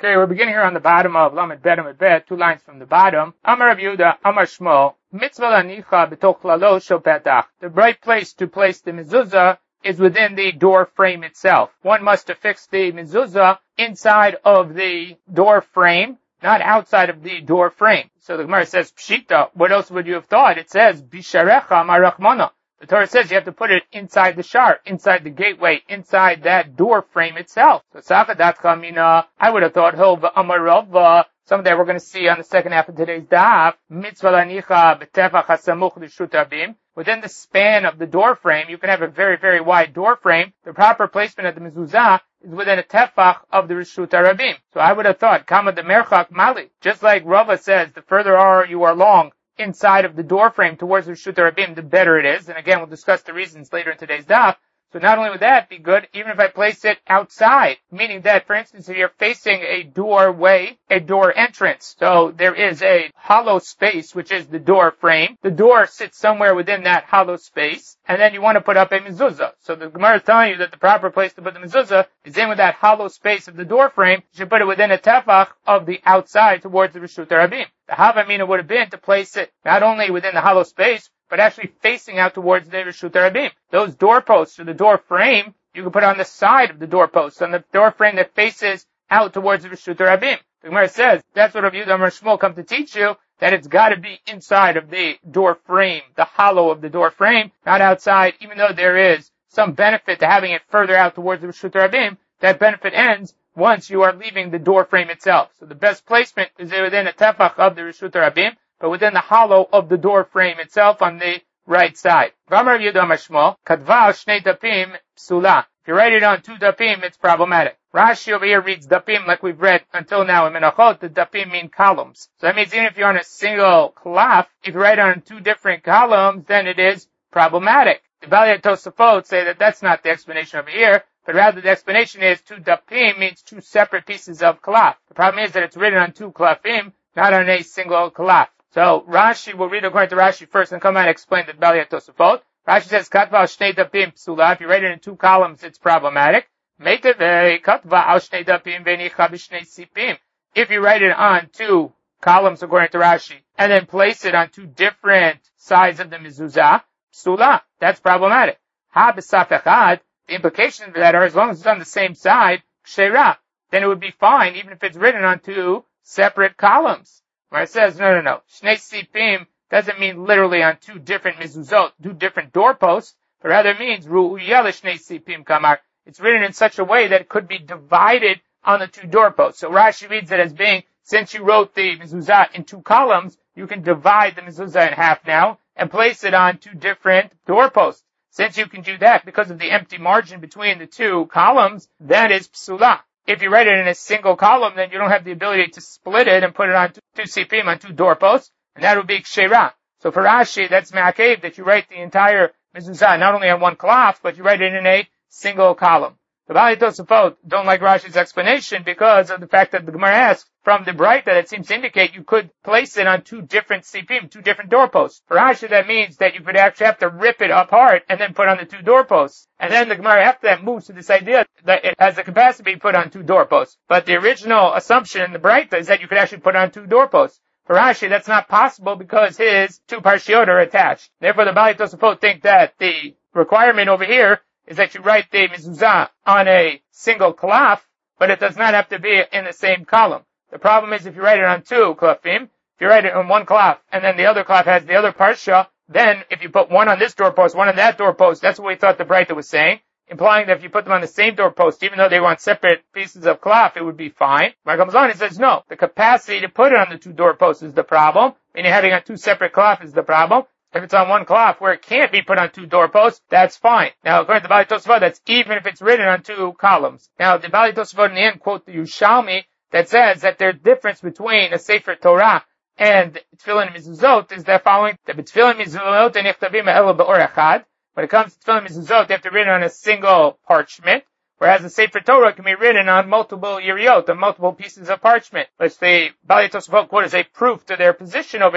Okay, we're beginning here on the bottom of Lamed Bet, 2 lines from the bottom. Amar Rav Yehuda, Amar Shmuel, Mitzvah lanicha b'toch klalo shel petach. The right place to place the mezuzah is within the door frame itself. One must affix the mezuzah inside of the door frame, not outside of the door frame. So the Gemara says, Pshita, what else would you have thought? It says, Bisharecha marachmana. The Torah says you have to put it inside the shar, inside the gateway, inside that door frame itself. So Sachadat Chamina, I would have thought, Hova Amarava, someday we're going to see on the second half of today's daf, Mitzvah lanicha b'tefach hasamuch l'shut rabim. Within the span of the door frame, you can have a very, very wide door frame. The proper placement of the mezuzah is within a tefach of the Rishut Rabim. So I would have thought, Kama de Merchak Mali. Just like Rava says, the further you are long inside of the door frame towards the Rishut Rabim, the better it is. And again, we'll discuss the reasons later in today's daf. So not only would that be good, even if I place it outside, meaning that, for instance, if you're facing a doorway, a door entrance, so there is a hollow space, which is the door frame. The door sits somewhere within that hollow space, and then you want to put up a mezuzah. So the Gemara is telling you that the proper place to put the mezuzah is in with that hollow space of the door frame. You should put it within a tefach of the outside towards the Rishut Rabim. The Havamina would have been to place it not only within the hollow space, but actually facing out towards the Rishut Rabim. Those doorposts or the door frame, you can put on the side of the doorpost, on the door frame that faces out towards the Rishut Rabim. The Gemara says, that's what Rav Yehuda Amar Shmuel come to teach you, that it's got to be inside of the door frame, the hollow of the door frame, not outside, even though there is some benefit to having it further out towards the Rishut Rabim. That benefit ends once you are leaving the door frame itself. So the best placement is within a tefach of the Rishut Rabim, but within the hollow of the door frame itself on the right side. V'amar Rav Yehuda Amar Shmuel, Kadva al shnei dapim psula. If you write it on 2 dapim, it's problematic. Rashi over here reads dapim like we've read until now in Menachot. The dapim mean columns. So that means even if you're on a single klaf, if you write it on 2 different columns, then it is problematic. The Balei Tosafot say that that's not the explanation over here, but rather the explanation is 2 dapim means 2 separate pieces of klaf. The problem is that it's written on 2 klafim, not on a single klaf. So Rashi will read according to Rashi first and come out and explain the Balei Tosafot. Rashi says, Katva al shnei dapim psula. If you write it in 2 columns, it's problematic. Meitevei katva al shnei dapim v'nicha b'shnei sipim. If you write it on 2 columns according to Rashi, and then place it on 2 different sides of the mezuzah, psula. That's problematic. Ha b'saf echad. The implications of that are as long as it's on the same side, kshera, then it would be fine, even if it's written on 2 separate columns. Where it says, no. Shnei sipim doesn't mean literally on 2 different mezuzot, 2 different doorposts, but rather means ru'uyah l'shnei sipim kamar. It's written in such a way that it could be divided on the 2 doorposts. So Rashi reads it as being, since you wrote the mezuzah in 2 columns, you can divide the mezuzah in half now and place it on 2 different doorposts. Since you can do that because of the empty margin between the 2 columns, that is psula. If you write it in a single column, then you don't have the ability to split it and put it on 2 sipim, on 2 doorposts, and that would be kshera. So for Rashi, that's ma'akev, that you write the entire mezuzah not only on 1 klaf, but you write it in a single column. The Balei Tosafot don't like Rashi's explanation because of the fact that the Gemara asks from the Braita that it seems to indicate you could place it on 2 different sipim, 2 different doorposts. For Rashi, that means that you could actually have to rip it apart and then put on the 2 doorposts. And then the Gemara after that moves to this idea that it has the capacity to be put on 2 doorposts. But the original assumption in the Braita is that you could actually put on 2 doorposts. For Rashi, that's not possible because his 2 parshiot are attached. Therefore, the Balei Tosafot think that the requirement over here is that you write the mezuzah on a single klaf, but it does not have to be in the same column. The problem is if you write it on 2 klafim, if you write it on 1 klaf, and then the other klaf has the other parsha, then if you put one on this doorpost, one on that doorpost, that's what we thought the Braita was saying, implying that if you put them on the same doorpost, even though they were on separate pieces of klaf, it would be fine. Mar comes on and says, no, the capacity to put it on the 2 doorposts is the problem, meaning having on 2 separate klaf is the problem. If it's on 1 klaf where it can't be put on 2 doorposts, that's fine. Now, according to the Balei Tosafot, that's even if it's written on 2 columns. Now, the Balei Tosafot in the end quote the Yerushalmi that says that there's difference between a Sefer Torah and Tefillin Mezuzot is the following. The Tefillin Mezuzot nichtabim elo be'or echad. When it comes to Tefillin Mezuzot, they have to be written on a single parchment, whereas the Sefer Torah can be written on multiple yeriot, on multiple pieces of parchment, which the Balei Tosafot quote as a proof to their position over here,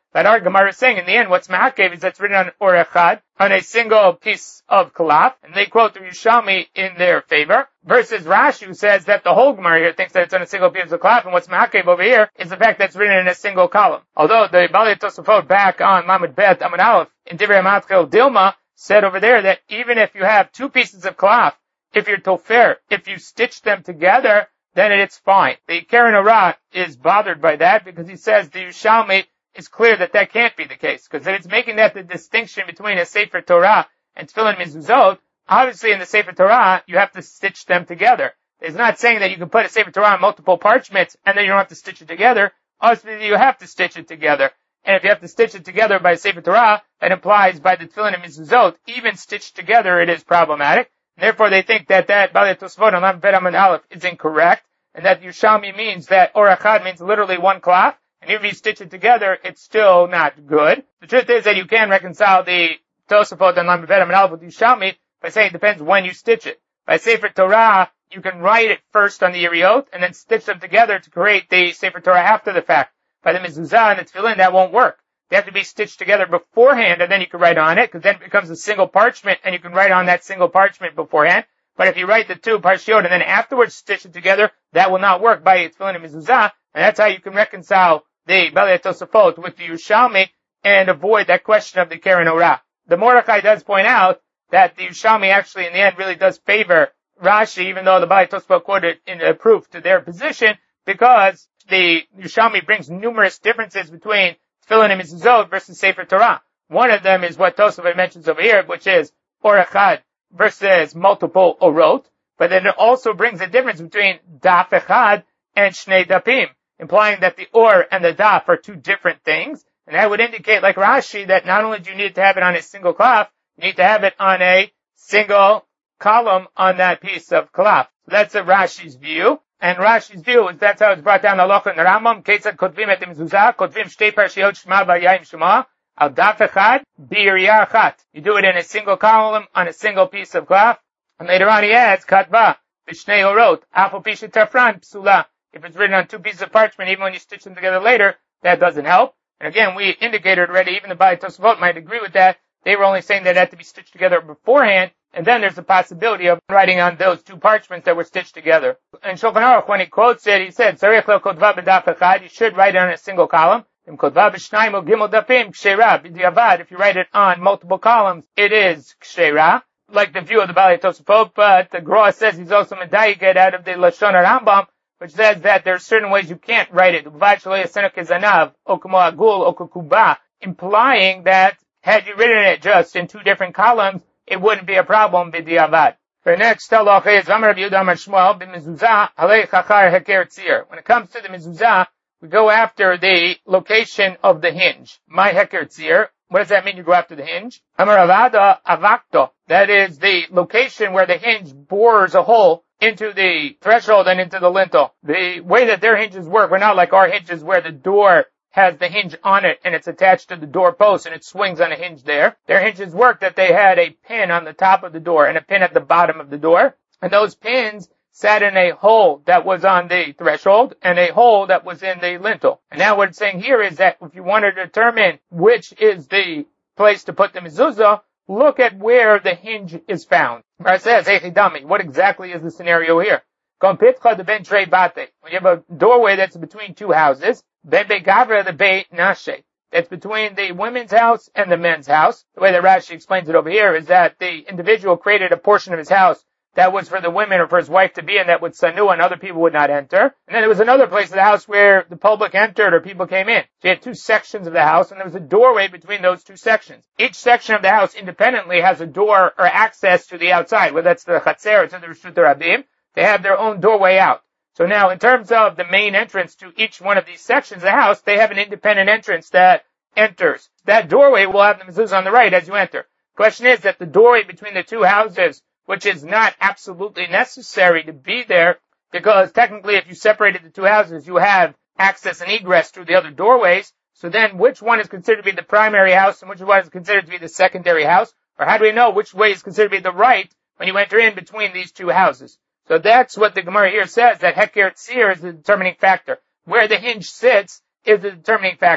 that our Gemara is saying in the end what's Ma'akev is that's written on Or Echad, on a single piece of Kalaf, and they quote the Yerushalmi in their favor, versus Rashi who says that the whole Gemara here thinks that it's on a single piece of Kalaf, and what's Ma'akev over here is the fact that it's written in a single column. Although the Balei Tosafot back on Lamed Bet Amud Aleph in Divrei Matchel Dilma said over there that even if you have two pieces of Kalaf, if you're Tofer, if you stitch them together, then it's fine. The Keren Orah is bothered by that because he says the Yerushalmi is clear that that can't be the case, because it's making that the distinction between a Sefer Torah and Tefillin Mezuzot. Obviously, in the Sefer Torah, you have to stitch them together. It's not saying that you can put a Sefer Torah on multiple parchments and then you don't have to stitch it together. Obviously, you have to stitch it together. And if you have to stitch it together by Sefer Torah, that implies by the Tefillin and Mezuzot, even stitched together, it is problematic. Therefore, they think that Balei Tosafot on Lamed Bet Amud Aleph is incorrect, and that Yerushalmi means that Or Echad means literally one Kalaf. And if you stitch it together, it's still not good. The truth is that you can reconcile the Tosafot and Lamed Bet Amud Aleph with Yerushalmi by saying it depends when you stitch it. By Sefer Torah, you can write it first on the Yeriot and then stitch them together to create the Sefer Torah after the fact. By the Mezuzah and the Tefillin, that won't work. They have to be stitched together beforehand, and then you can write on it, because then it becomes a single parchment, and you can write on that single parchment beforehand. But if you write the two parshiot and then afterwards stitch it together, that will not work by Tefillin and Mezuzah, and that's how you can reconcile the Balei Tosafot with the Yerushalmi and avoid that question of the Keren Orah. The Mordechai does point out that the Yerushalmi actually in the end really does favor Rashi, even though the Balei Tosafot quoted in a proof to their position, because the Yerushalmi brings numerous differences between Tefillin and Mezuzot versus Sefer Torah. One of them is what Tosafot mentions over here, which is Or Echad versus multiple Orot, but then it also brings a difference between Daf Echad and Shnei Dapim, implying that the Or and the Daf are two different things, and that would indicate, like Rashi, that not only do you need to have it on a single Kalaf, you need to have it on a single column on that piece of Kalaf. So that's Rashi's view. And Rashi's view is that's how it's brought down the Halacha in the Rambam. Ketzad kotvim et mezuzah, kotvim shtei parshiot shema v'yayim shema, al daf echad, b'yiriyah achat. You do it in a single column, on a single piece of cloth. And later on he adds, katva, b'shnei orot, afal pishet tafran, psula. If it's written on two pieces of parchment, even when you stitch them together later, that doesn't help. And again, we indicated already, even the Balei Tosafot might agree with that. They were only saying that it had to be stitched together beforehand, and then there's the possibility of writing on those two parchments that were stitched together. And Shulchan Aruch, when he quotes it, he said, "Tzarich lo kodva b'daf echad." You should write it on a single column. Im kodva b'shnayim o gimel dapim k'sheira b'diavad. If you write it on multiple columns, it is k'sheira, like the view of the Balei Tosafot. But the Gra says he's also medayik out of the Lashon Rambam, which says that there are certain ways you can't write it, implying that had you written it just in two different columns, it wouldn't be a problem b'diavad. The next halacha is Amar Rabbi Yehuda Amar Shmuel b'mezuzah halei chachar heker tzir. When it comes to the mezuzah, we go after the location of the hinge. My heker tzir. What does that mean? You go after the hinge. Amar Avada avakto. That is the location where the hinge bores a hole into the threshold and into the lintel. The way that their hinges work, we're not like our hinges where the door has the hinge on it and it's attached to the door post and it swings on a hinge there. Their hinges work that they had a pin on the top of the door and a pin at the bottom of the door. And those pins sat in a hole that was on the threshold and a hole that was in the lintel. And now what it's saying here is that if you want to determine which is the place to put the mezuzah, look at where the hinge is found. It says, Echidami, what exactly is the scenario here? When you have a doorway that's between two houses, Bebe Gavra the Beit Nashe. That's between the women's house and the men's house. The way that Rashi explains it over here is that the individual created a portion of his house that was for the women or for his wife to be in, that would sanu and other people would not enter. And then there was another place of the house where the public entered or people came in. So you had two sections of the house and there was a doorway between those two sections. Each section of the house independently has a door or access to the outside, whether that's the Chatzer or to the Reshut Rabim. They have their own doorway out. So now in terms of the main entrance to each one of these sections of the house, they have an independent entrance that enters. That doorway will have the mezuzah on the right as you enter. Question is that the doorway between the two houses, which is not absolutely necessary to be there, because technically if you separated the two houses, you have access and egress through the other doorways. So then which one is considered to be the primary house and which one is considered to be the secondary house? Or how do we know which way is considered to be the right when you enter in between these two houses? So that's what the Gemara here says, that Heker Tzir is the determining factor. Where the hinge sits is the determining factor.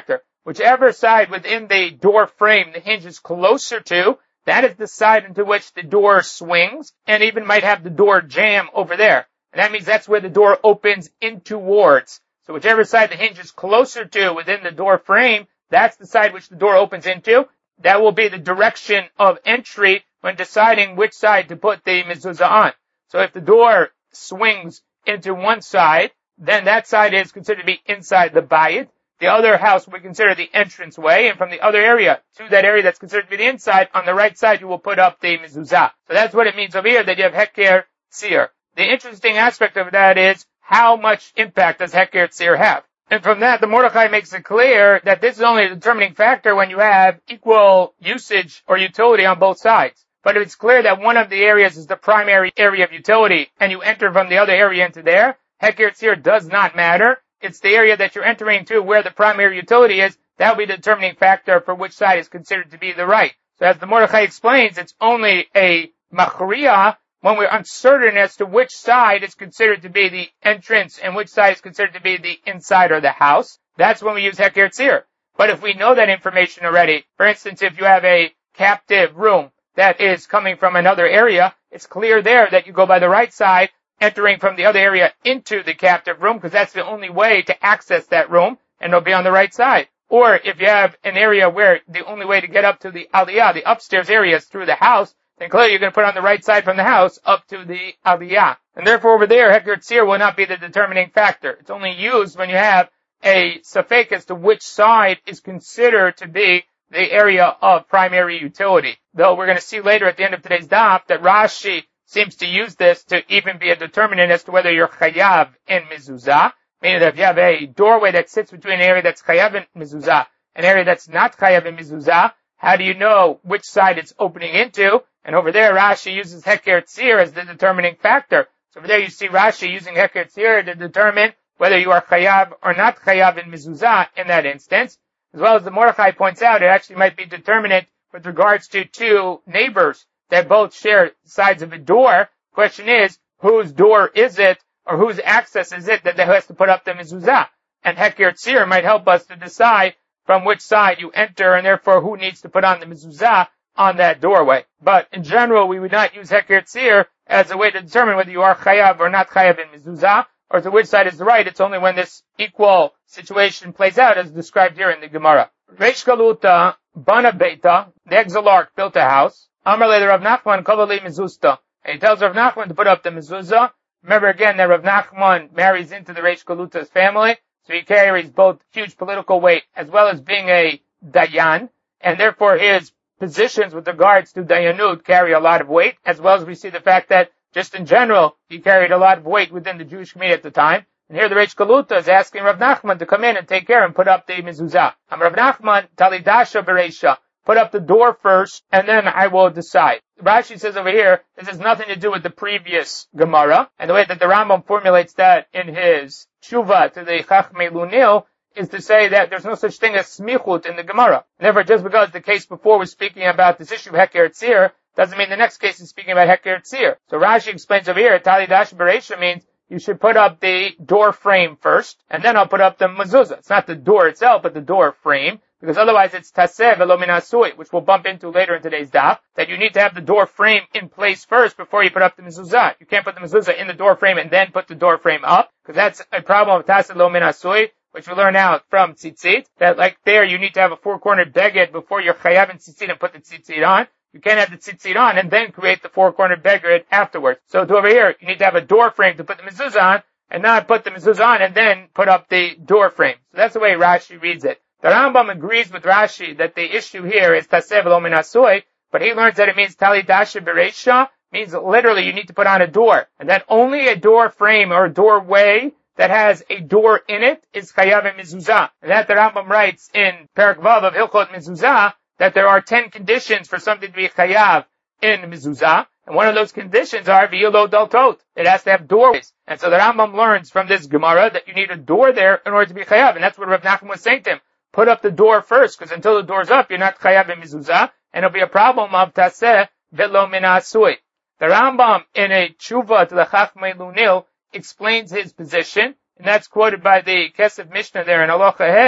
whichever side within the door frame the hinge is closer to, that is the side into which the door swings, and even might have the door jamb over there. And that means that's where the door opens in towards. So whichever side the hinge is closer to within the door frame, that's the side which the door opens into. That will be the direction of entry when deciding which side to put the mezuzah on. So if the door swings into one side, then that side is considered to be inside the bayit. The other house will be considered the entrance way, and from the other area to that area that's considered to be the inside, on the right side you will put up the mezuzah. So that's what it means over here, that you have heker tzir. The interesting aspect of that is, how much impact does heker tzir have? And from that, the Mordechai makes it clear that this is only a determining factor when you have equal usage or utility on both sides. But if it's clear that one of the areas is the primary area of utility, and you enter from the other area into there, heker tzir does not matter. It's the area that you're entering to where the primary utility is. That will be the determining factor for which side is considered to be the right. So as the Mordechai explains, it's only a machriya when we're uncertain as to which side is considered to be the entrance and which side is considered to be the inside or the house. That's when we use heker tzir. But if we know that information already, for instance, if you have a captive room that is coming from another area, it's clear there that you go by the right side, entering from the other area into the captive room, because that's the only way to access that room, and it'll be on the right side. Or if you have an area where the only way to get up to the aliyah, the upstairs area, is through the house, then clearly you're going to put on the right side from the house up to the aliyah. And therefore over there, heker tzir will not be the determining factor. It's only used when you have a safek as to which side is considered to be the area of primary utility. Though we're going to see later at the end of today's daf that Rashi seems to use this to even be a determinant as to whether you're chayav in mezuzah, meaning that if you have a doorway that sits between an area that's chayav in mezuzah and an area that's not chayav in mezuzah, how do you know which side it's opening into? And over there, Rashi uses heker tzir as the determining factor. So over there you see Rashi using heker tzir to determine whether you are chayav or not chayav in mezuzah in that instance. As well as the Mordechai points out, it actually might be determinant with regards to two neighbors that both share sides of a door. Question is, whose door is it, or whose access is it that has to put up the mezuzah? And heker tzir might help us to decide from which side you enter, and therefore who needs to put on the mezuzah on that doorway. But in general, we would not use heker tzir as a way to determine whether you are chayav or not chayav in mezuzah, or to which side is the right. It's only when this equal situation plays out, as described here in the Gemara. Reish Galuta bana beita, the exilarch built a house. Amar le Rav Nachman kovali mezusta. And he tells Rav Nachman to put up the mezuzah. Remember again that Rav Nachman marries into the Reish Galuta's family, so he carries both huge political weight as well as being a dayan, and therefore his positions with regards to dayanut carry a lot of weight, as well as we see the fact that just in general he carried a lot of weight within the Jewish community at the time. And here the Reish Galuta is asking Rav Nachman to come in and take care and put up the mezuzah. Rav Nachman talidasha bereisha. Put up the door first, and then I will decide. Rashi says over here, this has nothing to do with the previous Gemara, and the way that the Rambam formulates that in his tshuva to the Chachmei Lunil is to say that there's no such thing as smichut in the Gemara. Never, just because the case before was speaking about this issue of heker tzir, doesn't mean the next case is speaking about heker tzir. So Rashi explains over here, Tali Dash Bereisha means you should put up the door frame first, and then I'll put up the mezuzah. It's not the door itself, but the door frame. Because otherwise it's taseh velo min asui, which we'll bump into later in today's daf, that you need to have the door frame in place first before you put up the mezuzah. You can't put the mezuzah in the door frame and then put the door frame up, because that's a problem of taseh velo min asui, which we learn out from tzitzit, that like there you need to have a four-cornered beged before you're chayav in tzitzit and put the tzitzit on. You can't have the tzitzit on and then create the four-cornered beged afterwards. So to over here, you need to have a door frame to put the mezuzah on, and not put the mezuzah on and then put up the door frame. So that's the way Rashi reads it. The Rambam agrees with Rashi that the issue here is taseh v'lo min asui, but he learns that it means tali dasha bereisha, means literally you need to put on a door, and that only a door frame or a doorway that has a door in it is chayav in mezuzah. And that the Rambam writes in Perek Vav of Hilchot Mezuzah that there are 10 conditions for something to be chayav in mezuzah, and one of those conditions are v'yilo daltot. It has to have doorways. And so the Rambam learns from this Gemara that you need a door there in order to be chayav, and that's what Rav Nachman was saying to him. Put up the door first, because until the door's up, you're not chayav in mezuzah, and it'll be a problem of taseh velo min asui. The Rambam, in a tshuva to the Chachmei Lunil, explains his position, and that's quoted by the Kesef Mishnah there in Halacha Hey,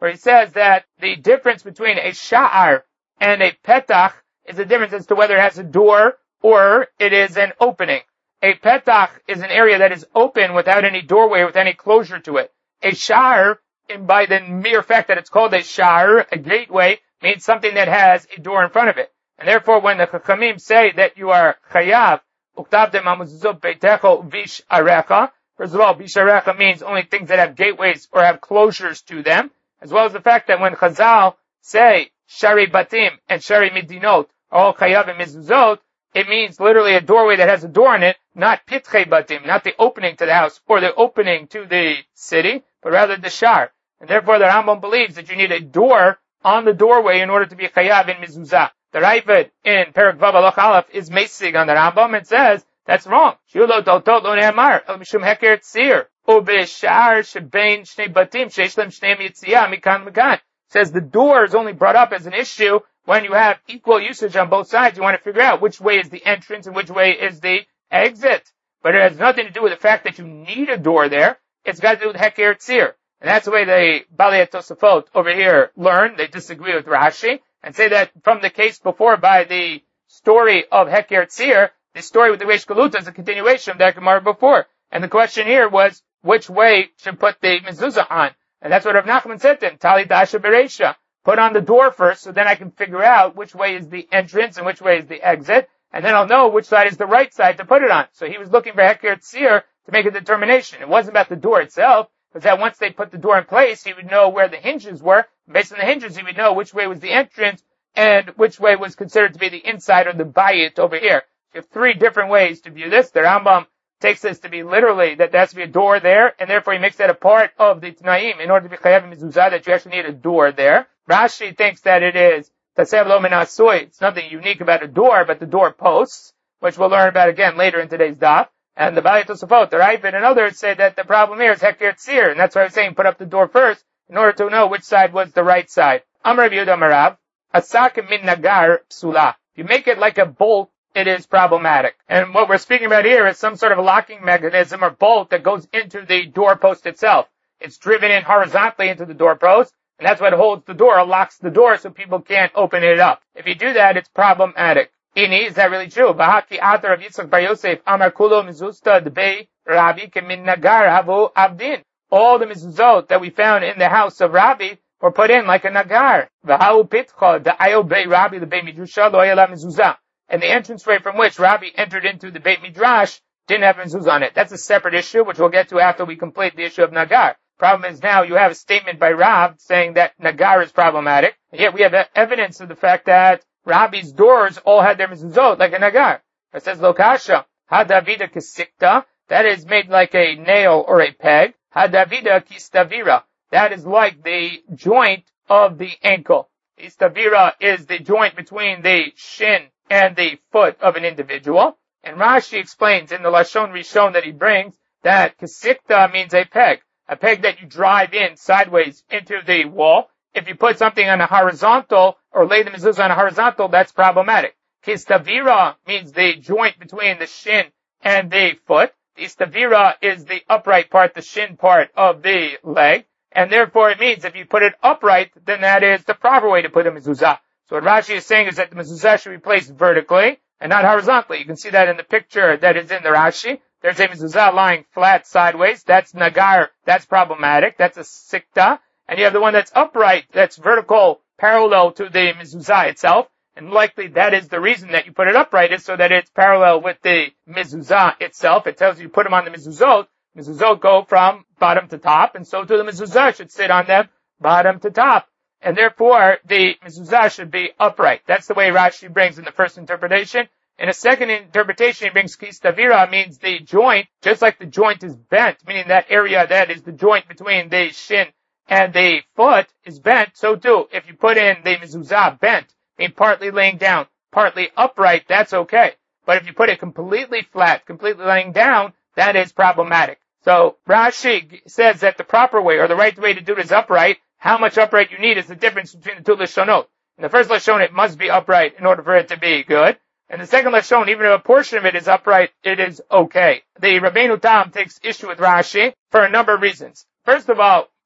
where he says that the difference between a sha'ar and a petach is the difference as to whether it has a door or it is an opening. A petach is an area that is open without any doorway, with any closure to it. A sha'ar, and by the mere fact that it's called a sha'ar, a gateway, means something that has a door in front of it. And therefore, when the Chachamim say that you are chayav, uktavtem hamezuzot beitecho vish arecha, first of all, vish arecha means only things that have gateways or have closures to them, as well as the fact that when Chazal say shari batim and shari midinot are all chayav and mezuzot, it means literally a doorway that has a door in it, not pitchei batim, not the opening to the house or the opening to the city, but rather the shar. And therefore the Rambam believes that you need a door on the doorway in order to be chayav in mezuzah. The Raavad in Perek Vav Alach Aleph is mesig on the Rambam and says that's wrong. Shiulo daltot lo ne'amar el mishum heker tzir ubeshar shebein shnei batim sheish lem shnei yitziyah mikan mikan. Says the door is only brought up as an issue when you have equal usage on both sides. You want to figure out which way is the entrance and which way is the exit. But it has nothing to do with the fact that you need a door there. It's got to do with heker tzir. And that's the way the Balei Tosafot over here learn. They disagree with Rashi and say that from the case before by the story of Heker Tzir, the story with the Reish Galuta is a continuation of that Gemara before. And the question here was, which way should put the mezuzah on? And that's what Rav Nachman said to him, Tali Dasha Bereisha. Put on the door first so then I can figure out which way is the entrance and which way is the exit. And then I'll know which side is the right side to put it on. So he was looking for Heker Tzir to make a determination. It wasn't about the door itself. Because that once they put the door in place, he would know where the hinges were. Based on the hinges, he would know which way was the entrance and which way was considered to be the inside or the bayit over here. You have three different ways to view this. The Rambam takes this to be literally that there has to be a door there, and therefore he makes that a part of the Tanaim in order to be chayav mezuzah, that you actually need a door there. Rashi thinks that it is tasev lo min asui. It's nothing unique about a door, but the door posts, which we'll learn about again later in today's daf. And the Balei Tosafot, the Raavad, and others say that the problem here is Heker Tzir, and that's why I'm saying put up the door first in order to know which side was the right side. Amar Rav Yehuda Amarav, asak min nagar psula. If you make it like a bolt, it is problematic. And what we're speaking about here is some sort of a locking mechanism or bolt that goes into the doorpost itself. It's driven in horizontally into the doorpost, and that's what holds the door, locks the door so people can't open it up. If you do that, it's problematic. Ini, is that really true? Bahaki Atar of Yitzchak Bar Yosef, Amar Kulo Mizusta Debei Rabbi Kemin Nagar Havu Abdin. All the mezuzot that we found in the house of Rabbi were put in like a nagar. V'hau pitcha the Ayobei Rabbi the Beit Midrasha lo yela mezuzah. And the entranceway from which Rabbi entered into the Beit Midrash didn't have mezuzah on it. That's a separate issue, which we'll get to after we complete the issue of nagar. Problem is now you have a statement by Rav saying that nagar is problematic. And yet we have evidence of the fact that Rabbi's doors all had their mezuzot like a nagar. It says lokasha hadavida kisikta, that is made like a nail or a peg. Hadavida kistavira, that is like the joint of the ankle. Istavira is the joint between the shin and the foot of an individual. And Rashi explains in the Lashon Rishon that he brings that kisikta means a peg that you drive in sideways into the wall. If you put something on a horizontal or lay the mezuzah on a horizontal, that's problematic. Kistavira means the joint between the shin and the foot. The istavira is the upright part, the shin part of the leg. And therefore it means if you put it upright, then that is the proper way to put a mezuzah. So what Rashi is saying is that the mezuzah should be placed vertically and not horizontally. You can see that in the picture that is in the Rashi. There's a mezuzah lying flat sideways. That's nagar. That's problematic. That's a sikta. And you have the one that's upright, that's vertical, parallel to the mezuzah itself. And likely that is the reason that you put it upright, is so that it's parallel with the mezuzah itself. It tells you put them on the mezuzot. Mezuzot go from bottom to top, and so too the mezuzah should sit on them bottom to top. And therefore, the mezuzah should be upright. That's the way Rashi brings in the first interpretation. In a second interpretation, he brings kistavira, means the joint, just like the joint is bent, meaning that area that is the joint between the shin and the foot is bent, so too, if you put in the mezuzah bent, meaning partly laying down, partly upright, that's okay. But if you put it completely flat, completely laying down, that is problematic. So Rashi says that the proper way, or the right way to do it is upright. How much upright you need is the difference between the two lashonot. In the first lashon, it must be upright in order for it to be good. And the second lashon, even if a portion of it is upright, it is okay. The Rabbeinu Tam takes issue with Rashi for a number of reasons. First of all,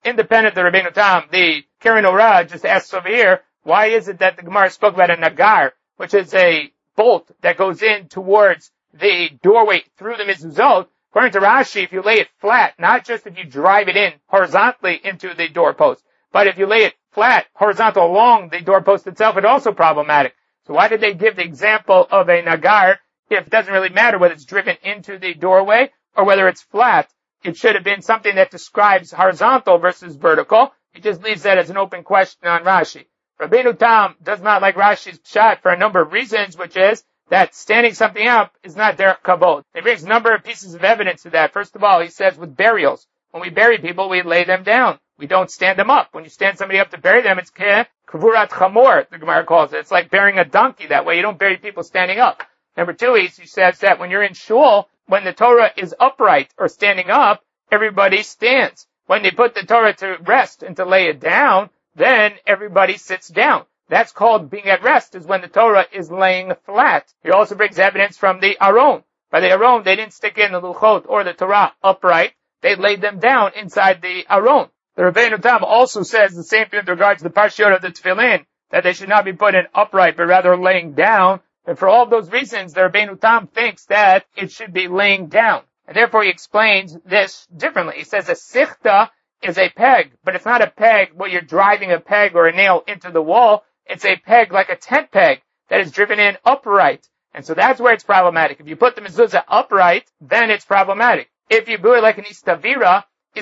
independent of Rabbeinu Tam, the Keren Orah just asks over here, why is it that the Gemara spoke about a nagar, which is a bolt that goes in towards the doorway through the mezuzot? According to Rashi, if you lay it flat, not just if you drive it in horizontally into the doorpost, but if you lay it flat, horizontal along the doorpost itself, it's also problematic. So why did they give the example of a nagar if it doesn't really matter whether it's driven into the doorway or whether it's flat? It should have been something that describes horizontal versus vertical. It just leaves that as an open question on Rashi. Rabbeinu Tam does not like Rashi's shot for a number of reasons, which is that standing something up is not derech kabod. He brings a number of pieces of evidence to that. First of all, he says with burials, when we bury people, we lay them down. We don't stand them up. When you stand somebody up to bury them, it's kavurat chamor, the Gemara calls it. It's like burying a donkey that way. You don't bury people standing up. Number two, he says that when you're in shul, when the Torah is upright or standing up, everybody stands. When they put the Torah to rest and to lay it down, then everybody sits down. That's called being at rest, is when the Torah is laying flat. He also brings evidence from the Aron. By the Aron, they didn't stick in the Luchot or the Torah upright. They laid them down inside the Aron. The Rabbeinu Tam also says the same thing with regards to the Parshiot of the Tefillin, that they should not be put in upright, but rather laying down. And for all those reasons, the Rabbeinu Tam thinks that it should be laying down. And therefore he explains this differently. He says a sichta is a peg, but it's not a peg where you're driving a peg or a nail into the wall. It's a peg like a tent peg that is driven in upright. And so that's where it's problematic. If you put the mezuzah upright, then it's problematic. If you do it like an istavira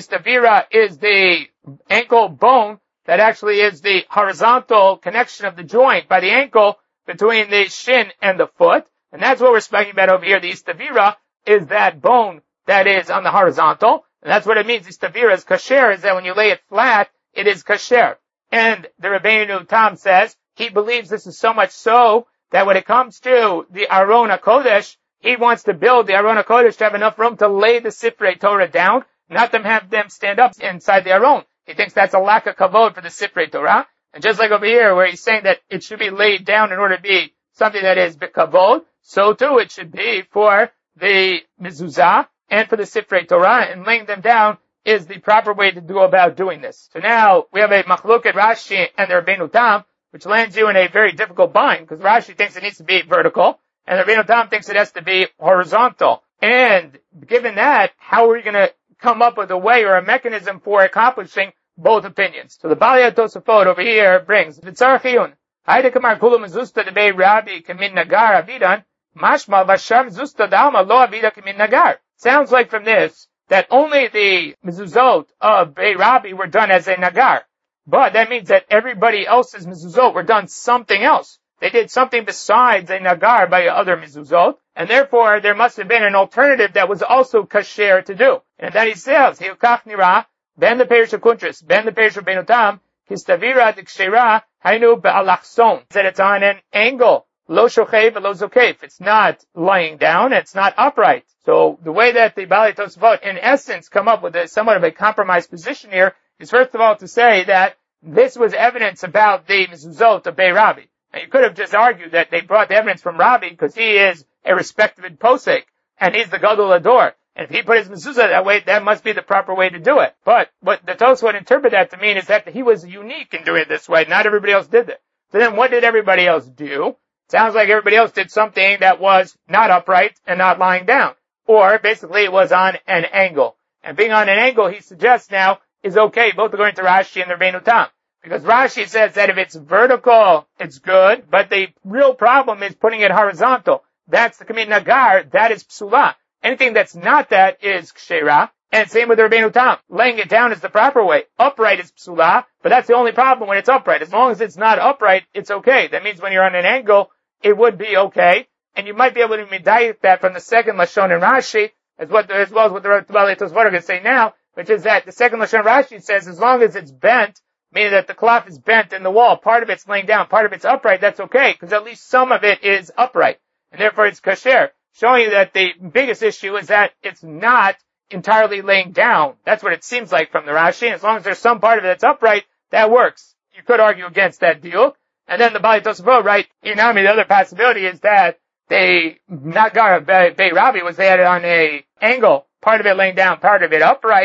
is the ankle bone that actually is the horizontal connection of the joint by the ankle between the shin and the foot. And that's what we're speaking about over here. The istavira is that bone that is on the horizontal. And that's what it means. Istavira is kasher, is that when you lay it flat, it is kasher. And the Rabbeinu Tam says he believes this is so much so that when it comes to the Aron HaKodesh, he wants to build the Aron HaKodesh to have enough room to lay the Sifrei Torah down, not to have them stand up inside the Aron. He thinks that's a lack of kavod for the Sifrei Torah. And just like over here where he's saying that it should be laid down in order to be something that is kavod, so too it should be for the mezuzah and for the Sifrei Torah, and laying them down is the proper way to go about doing this. So now we have a machloket Rashi and the Rabbeinu Tam, which lands you in a very difficult bind, because Rashi thinks it needs to be vertical, and the Rabbeinu Tam thinks it has to be horizontal. And given that, how are we going to come up with a way or a mechanism for accomplishing both opinions? So the Balei Tosafot over here brings V'tzar Chiyun. Haide kamar kulu mezusta debei Rabbi kamin nagar avidan, mashma v'sham zusta dalma lo avida kamin nagar. Sounds like from this that only the mezuzot of Bei Rabbi were done as a nagar. But that means that everybody else's mezuzot were done something else. They did something besides a nagar by other mezuzot, and therefore there must have been an alternative that was also kasher to do. And that he says, Hilkach nira, ben the Perish of Kuntris, ben the Perish of Rabbeinu Tam, histavira dikshera, hainu be'alachson. That it's on an angle. Lo shochev lo zokef. It's not lying down, it's not upright. So the way that the Balei Tosafot, in essence, come up with somewhat of a compromised position here is first of all to say that this was evidence about the mezuzot of Bei Rabbi. Now you could have just argued that they brought the evidence from Rabbi because he is a respected posek and he's the Gadol Ador. And if he put his mezuzah that way, that must be the proper way to do it. But what the Tosafot interpret that to mean is that he was unique in doing it this way. Not everybody else did it. So then what did everybody else do? Sounds like everybody else did something that was not upright and not lying down. Or basically it was on an angle. And being on an angle, he suggests now, is okay, both according to Rashi and the Rabbeinu Tam. Because Rashi says that if it's vertical, it's good, but the real problem is putting it horizontal. That's the Kamin Nagar, that is Psula. Anything that's not that is Kshera. And same with the Rabbeinu Tam. Laying it down is the proper way. Upright is Psula, but that's the only problem when it's upright. As long as it's not upright, it's okay. That means when you're on an angle, it would be okay. And you might be able to medayik that from the second Lashon in Rashi, as well as what the Balei Tosafot are going to say now, which is that the second Lashon Rashi says as long as it's bent, meaning that the cloth is bent in the wall, part of it's laying down, part of it's upright, that's okay, because at least some of it is upright. And therefore it's kasher, showing you that the biggest issue is that it's not entirely laying down. That's what it seems like from the Rashi. And as long as there's some part of it that's upright, that works. You could argue against that deal. And then the Balei Tosafot, right, Inami, the other possibility is that they, Nagar Bei Rabbi was they had it on a angle, part of it laying down, part of it upright,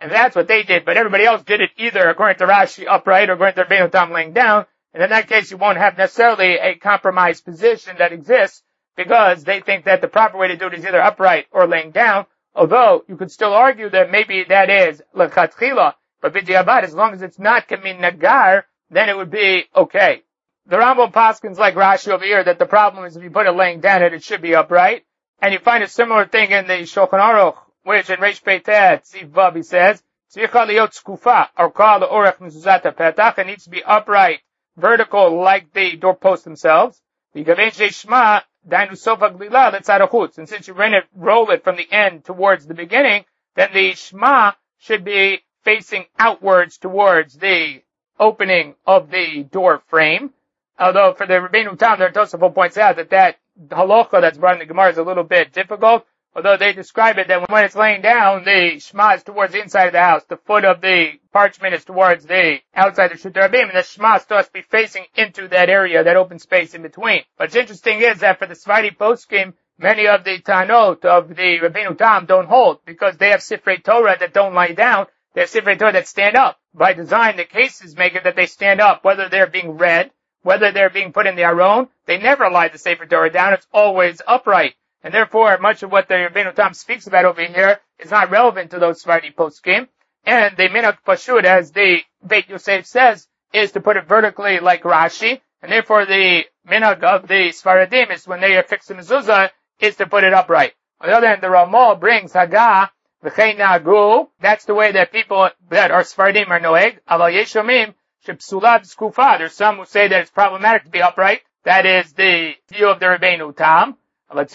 And that's what they did, but everybody else did it either according to Rashi upright or according to Rabbeinu Tam laying down. And in that case, you won't have necessarily a compromised position that exists because they think that the proper way to do it is either upright or laying down. Although you could still argue that maybe that is lechatchila, but b'diavad, as long as it's not kamin nagar, then it would be okay. The Rambam paskins like Rashi over here that the problem is if you put it laying down, it should be upright. And you find a similar thing in the Shulchan Aruch, which in Reish Peitet, Tziv Vav, he says, tzricha liot skufa, or kal orech mezuzat petach, it needs to be upright, vertical, like the doorposts themselves. V'gavein sheishma, dainu sofa glila, letzarachutz. And since you roll it from the end towards the beginning, then the shma should be facing outwards towards the opening of the door frame. Although for the Rabbeinu Tam, the Tosafot points out that halacha that's brought in the Gemara is a little bit difficult. Although they describe it that when it's laying down, the shema is towards the inside of the house. The foot of the parchment is towards the outside of Shut Rabim, and the shema is supposed to be facing into that area, that open space in between. What's interesting is that for the Sfardi poskim, many of the Tanot of the Rabbeinu Tam don't hold, because they have Sifrei Torah that don't lie down. They have Sifrei Torah that stand up. By design, the cases make it that they stand up, whether they're being read, whether they're being put in the Aron, they never lie the Sefer Torah down, it's always upright. And therefore, much of what the Rabbeinu Tam speaks about over here is not relevant to those Sfardi poskim. And the Minhag Pashut, as the Beit Yosef says, is to put it vertically like Rashi. And therefore, the Minhag of the Sfaradim is when they affix the mezuzah, is to put it upright. On the other hand, the Ramah brings Haggah, V'chein Nagu, that's the way that people that are Sfaradim are noeg. Aval Yeshomim, Shepsulav Skufa. There's some who say that it's problematic to be upright. That is the view of the Rabbeinu Tam. It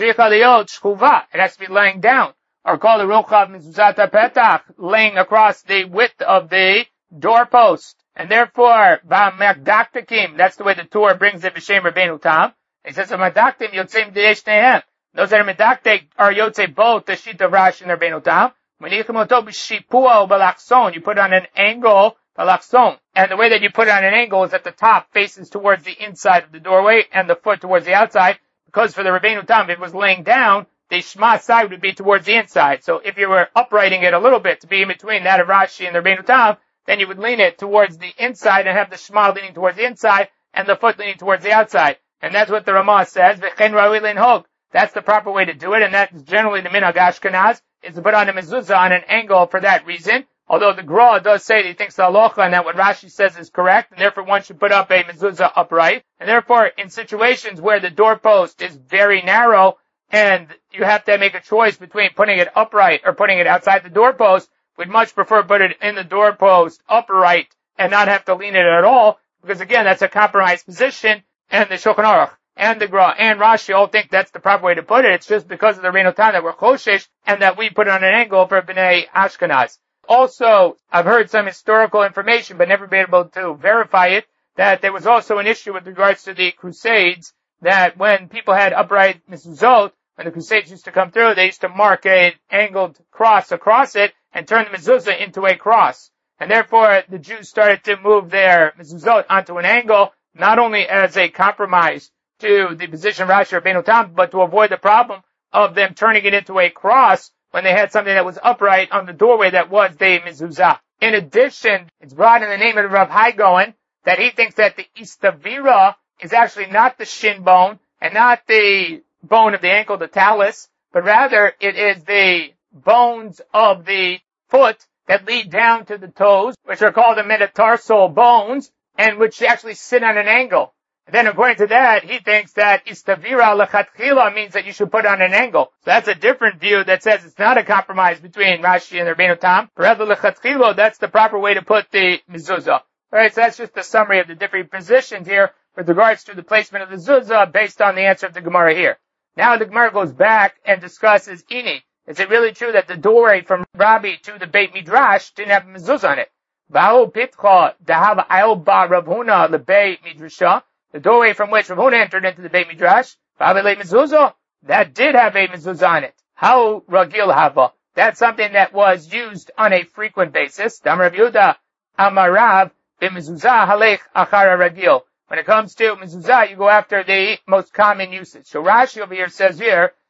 has to be laying down. Or called the Rochav Mizuzata Petach, laying across the width of the doorpost. And therefore, V'magdaktakim, that's the way the Torah brings it B'Shem Rabbeinu Tam. It says, V'magdaktim Yotzim D'yesh Nehem. Those that are medaktek are Yotzei both the sheet of Rashi and Rabbeinu Tam. Menichim Oto B'Shipua B'Lachson. You put it on an angle, B'Lachson. And the way that you put it on an angle is that the top faces towards the inside of the doorway and the foot towards the outside. Because for the Rabbeinu Tam, if it was laying down, the Shema side would be towards the inside. So if you were uprighting it a little bit to be in between that of Rashi and the Rabbeinu Tam, then you would lean it towards the inside and have the Shema leaning towards the inside and the foot leaning towards the outside. And that's what the Ramah says. V'chen ra'ui linhog. That's the proper way to do it, and that's generally the Minhag Ashkenaz, is to put on a mezuzah on an angle for that reason. Although the Gra does say that he thinks the halacha and that what Rashi says is correct, and therefore one should put up a mezuzah upright. And therefore, in situations where the doorpost is very narrow, and you have to make a choice between putting it upright or putting it outside the doorpost, we'd much prefer put it in the doorpost upright and not have to lean it at all, because again, that's a compromised position, and the Shulchan Aruch and the Gra and Rashi all think that's the proper way to put it. It's just because of the Rabbeinu Tam that we're choshesh, and that we put it on an angle for Bnei Ashkenaz. Also, I've heard some historical information, but never been able to verify it, that there was also an issue with regards to the Crusades, that when people had upright mezuzot, when the Crusades used to come through, they used to mark an angled cross across it and turn the mezuzah into a cross. And therefore, the Jews started to move their mezuzot onto an angle, not only as a compromise to the position of Rashi Rabbeinu Tam, but to avoid the problem of them turning it into a cross when they had something that was upright on the doorway that was the mezuzah. In addition, it's brought in the name of Rav Hai Gaon that he thinks that the istavira is actually not the shin bone and not the bone of the ankle, the talus, but rather it is the bones of the foot that lead down to the toes, which are called the metatarsal bones, and which actually sit on an angle. And then according to that, he thinks that istavira lechatchila means that you should put on an angle. So that's a different view that says it's not a compromise between Rashi and the Rabbeinu Tam. Rather lechatchila, that's the proper way to put the mezuzah. Alright, so that's just a summary of the different positions here with regards to the placement of the zuzah based on the answer of the Gemara here. Now the Gemara goes back and discusses ini. Is it really true that the doorway from Rabbi to the Beit Midrash didn't have a mezuzah on it? Ba'u pitcha dahava ayol ba Rav Huna lebei midrasha. The doorway from which Rav Huna entered into the Beit Midrash, Ba'avele mezuzah, that did have a mezuzah on it. How ragil hava? That's something that was used on a frequent basis. Dam Rav Yehuda amarav b'mezuzah halech achara ragil. When it comes to mezuzah, you go after the most common usage. So Rashi over here says here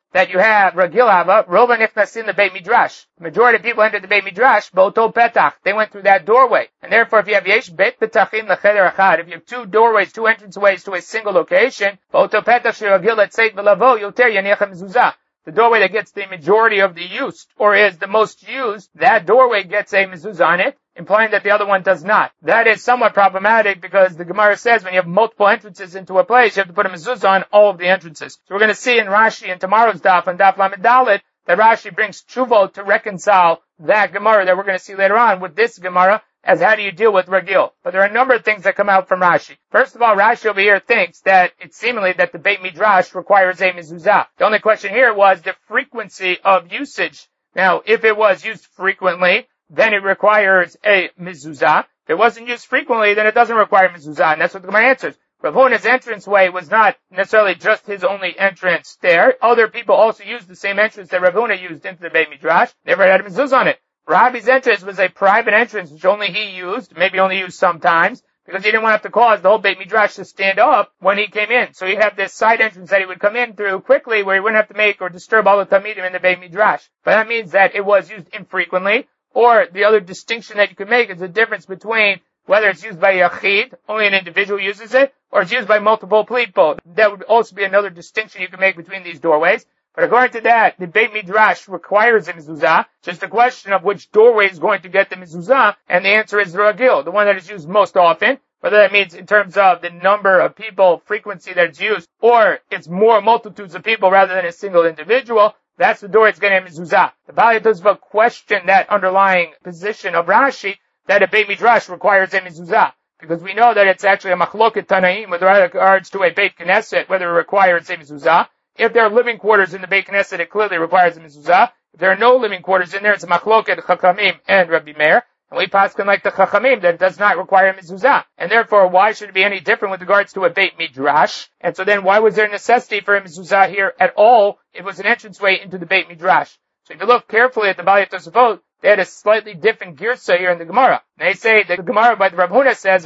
that you have Ragil Hava, Rova Nichnasin the Beit Midrash. The majority of people entered the Beit Midrash, Boto Petach. They went through that doorway. And therefore, if you have Yesh Bet Petachim Lecheder Achad, if you have two doorways, two entranceways to a single location, Boto Petach Shiragil Etzeit V'Lavo, Yoter Yanicha Mezuzah. The doorway that gets the majority of the use, or is the most used, that doorway gets a mezuzah on it, implying that the other one does not. That is somewhat problematic because the Gemara says when you have multiple entrances into a place, you have to put a mezuzah on all of the entrances. So we're going to see in Rashi in tomorrow's daf, on Daf Lamed Dalet, that Rashi brings tshuva to reconcile that Gemara that we're going to see later on with this Gemara, as how do you deal with Ragil. But there are a number of things that come out from Rashi. First of all, Rashi over here thinks that it's seemingly that the Beit Midrash requires a mezuzah. The only question here was the frequency of usage. Now, if it was used frequently, then it requires a mezuzah. If it wasn't used frequently, then it doesn't require mezuzah, and that's what the Gemara answers. Rav Huna's entranceway was not necessarily just his only entrance there. Other people also used the same entrance that Rav Huna used into the Beit Midrash. Never had a mezuzah on it. Rabbi's entrance was a private entrance, which only he used, maybe only used sometimes, because he didn't want to have to cause the whole Beit Midrash to stand up when he came in. So he'd have this side entrance that he would come in through quickly, where he wouldn't have to make or disturb all the Talmidim in the Beit Midrash. But that means that it was used infrequently, or the other distinction that you can make is the difference between whether it's used by Yachid, only an individual uses it, or it's used by multiple people. That would also be another distinction you can make between these doorways. But according to that, the Beit Midrash requires a mezuzah. Just a question of which doorway is going to get the mezuzah, and the answer is Ragil, the one that is used most often. Whether that means in terms of the number of people, frequency that it's used, or it's more multitudes of people rather than a single individual, that's the door it's getting a mezuzah. The Baalei Tosafot question that underlying position of Rashi, that a Beit Midrash requires a mezuzah. Because we know that it's actually a machloket Tanaim with regards to a Beit Knesset, whether it requires a mezuzah. If there are living quarters in the Beit Knesset, it clearly requires a mezuzah. If there are no living quarters in there, it's a machloket Chachamim and Rabbi Meir. And we paskin like the Chachamim that it does not require a mezuzah. And therefore, why should it be any different with regards to a Beit Midrash? And so then why was there necessity for a mezuzah here at all if it was an entranceway into the Beit Midrash? So if you look carefully at the Baalei Tosafot, they had a slightly different girsa here in the Gemara. They say that the Gemara by the Rav Huna says,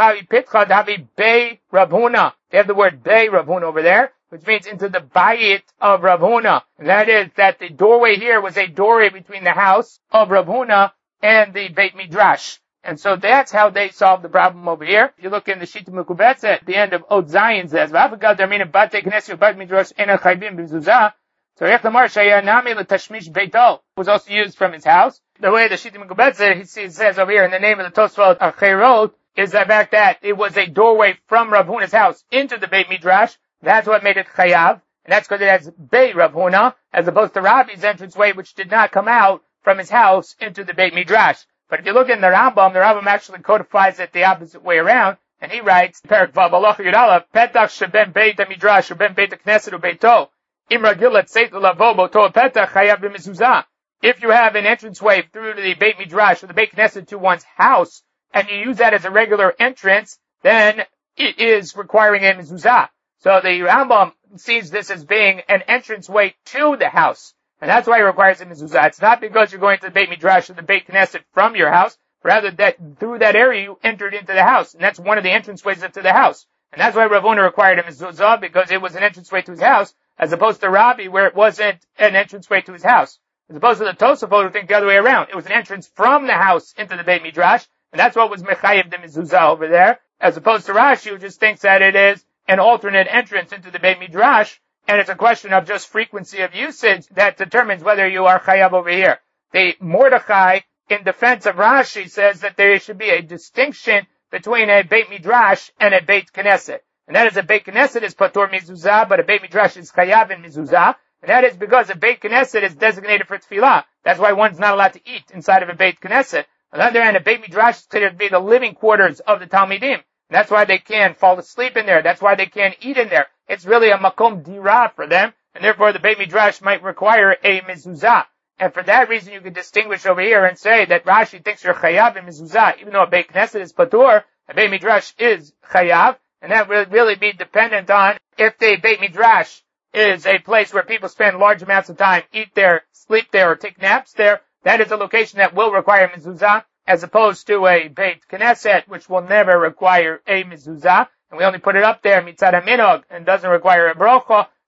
Bei Rav Huna. They have the word Bei Rav Huna over there, which means into the bayit of Rav Huna. And that is that the doorway here was a doorway between the house of Rav Huna and the Beit Midrash. And so that's how they solved the problem over here. If you look in the Shita Mekubetza at the end of Od Zayin says, was also used from his house. The way the Shita Mekubetza, he says over here in the name of the Tosfot Acherot, is the fact that it was a doorway from Rav Huna's house into the Beit Midrash. That's what made it chayav, and that's because it has Bei Rav Huna, as opposed to Rabbi's entranceway, which did not come out from his house into the Beit Midrash. But if you look in the Rambam actually codifies it the opposite way around, and he writes, Perak Vav Halacha Yudala, Petach sheben Beit HaMidrash, or ben Beit HaKnesset u'Beito, im ragil etzeit lavo boto petach chayav b'mezuzah. If you have an entranceway through the Beit Midrash, or the Beit Knesset to one's house, and you use that as a regular entrance, then it is requiring a mezuzah. So the Rambam sees this as being an entranceway to the house. And that's why it requires a mezuzah. It's not because you're going to the Beit Midrash or the Beit Knesset from your house, rather that through that area you entered into the house. And that's one of the entranceways to the house. And that's why Rav Huna required a mezuzah, because it was an entranceway to his house, as opposed to Rabbi, where it wasn't an entranceway to his house. As opposed to the Tosafot, who think the other way around. It was an entrance from the house into the Beit Midrash, and that's what was mechayev the mezuzah over there, as opposed to Rashi, who just thinks that it is an alternate entrance into the Beit Midrash, and it's a question of just frequency of usage that determines whether you are chayav over here. The Mordechai, in defense of Rashi, says that there should be a distinction between a Beit Midrash and a Beit Knesset. And that is a Beit Knesset is patur mezuzah, but a Beit Midrash is chayav in mezuzah. And that is because a Beit Knesset is designated for tefillah. That's why one's not allowed to eat inside of a Beit Knesset. On the other hand, a Beit Midrash is considered to be the living quarters of the Talmidim. And that's why they can't fall asleep in there. That's why they can't eat in there. It's really a makom dira for them, and therefore the Beit Midrash might require a mezuzah. And for that reason, you can distinguish over here and say that Rashi thinks you're chayav in mezuzah, even though a Beit Knesset is patur, a Beit Midrash is chayav, and that will really be dependent on if the Beit Midrash is a place where people spend large amounts of time, eat there, sleep there, or take naps there. That is a location that will require mezuzah, as opposed to a Beit Knesset, which will never require a mezuzah, and we only put it up there mitzad haminog and doesn't require a brocha.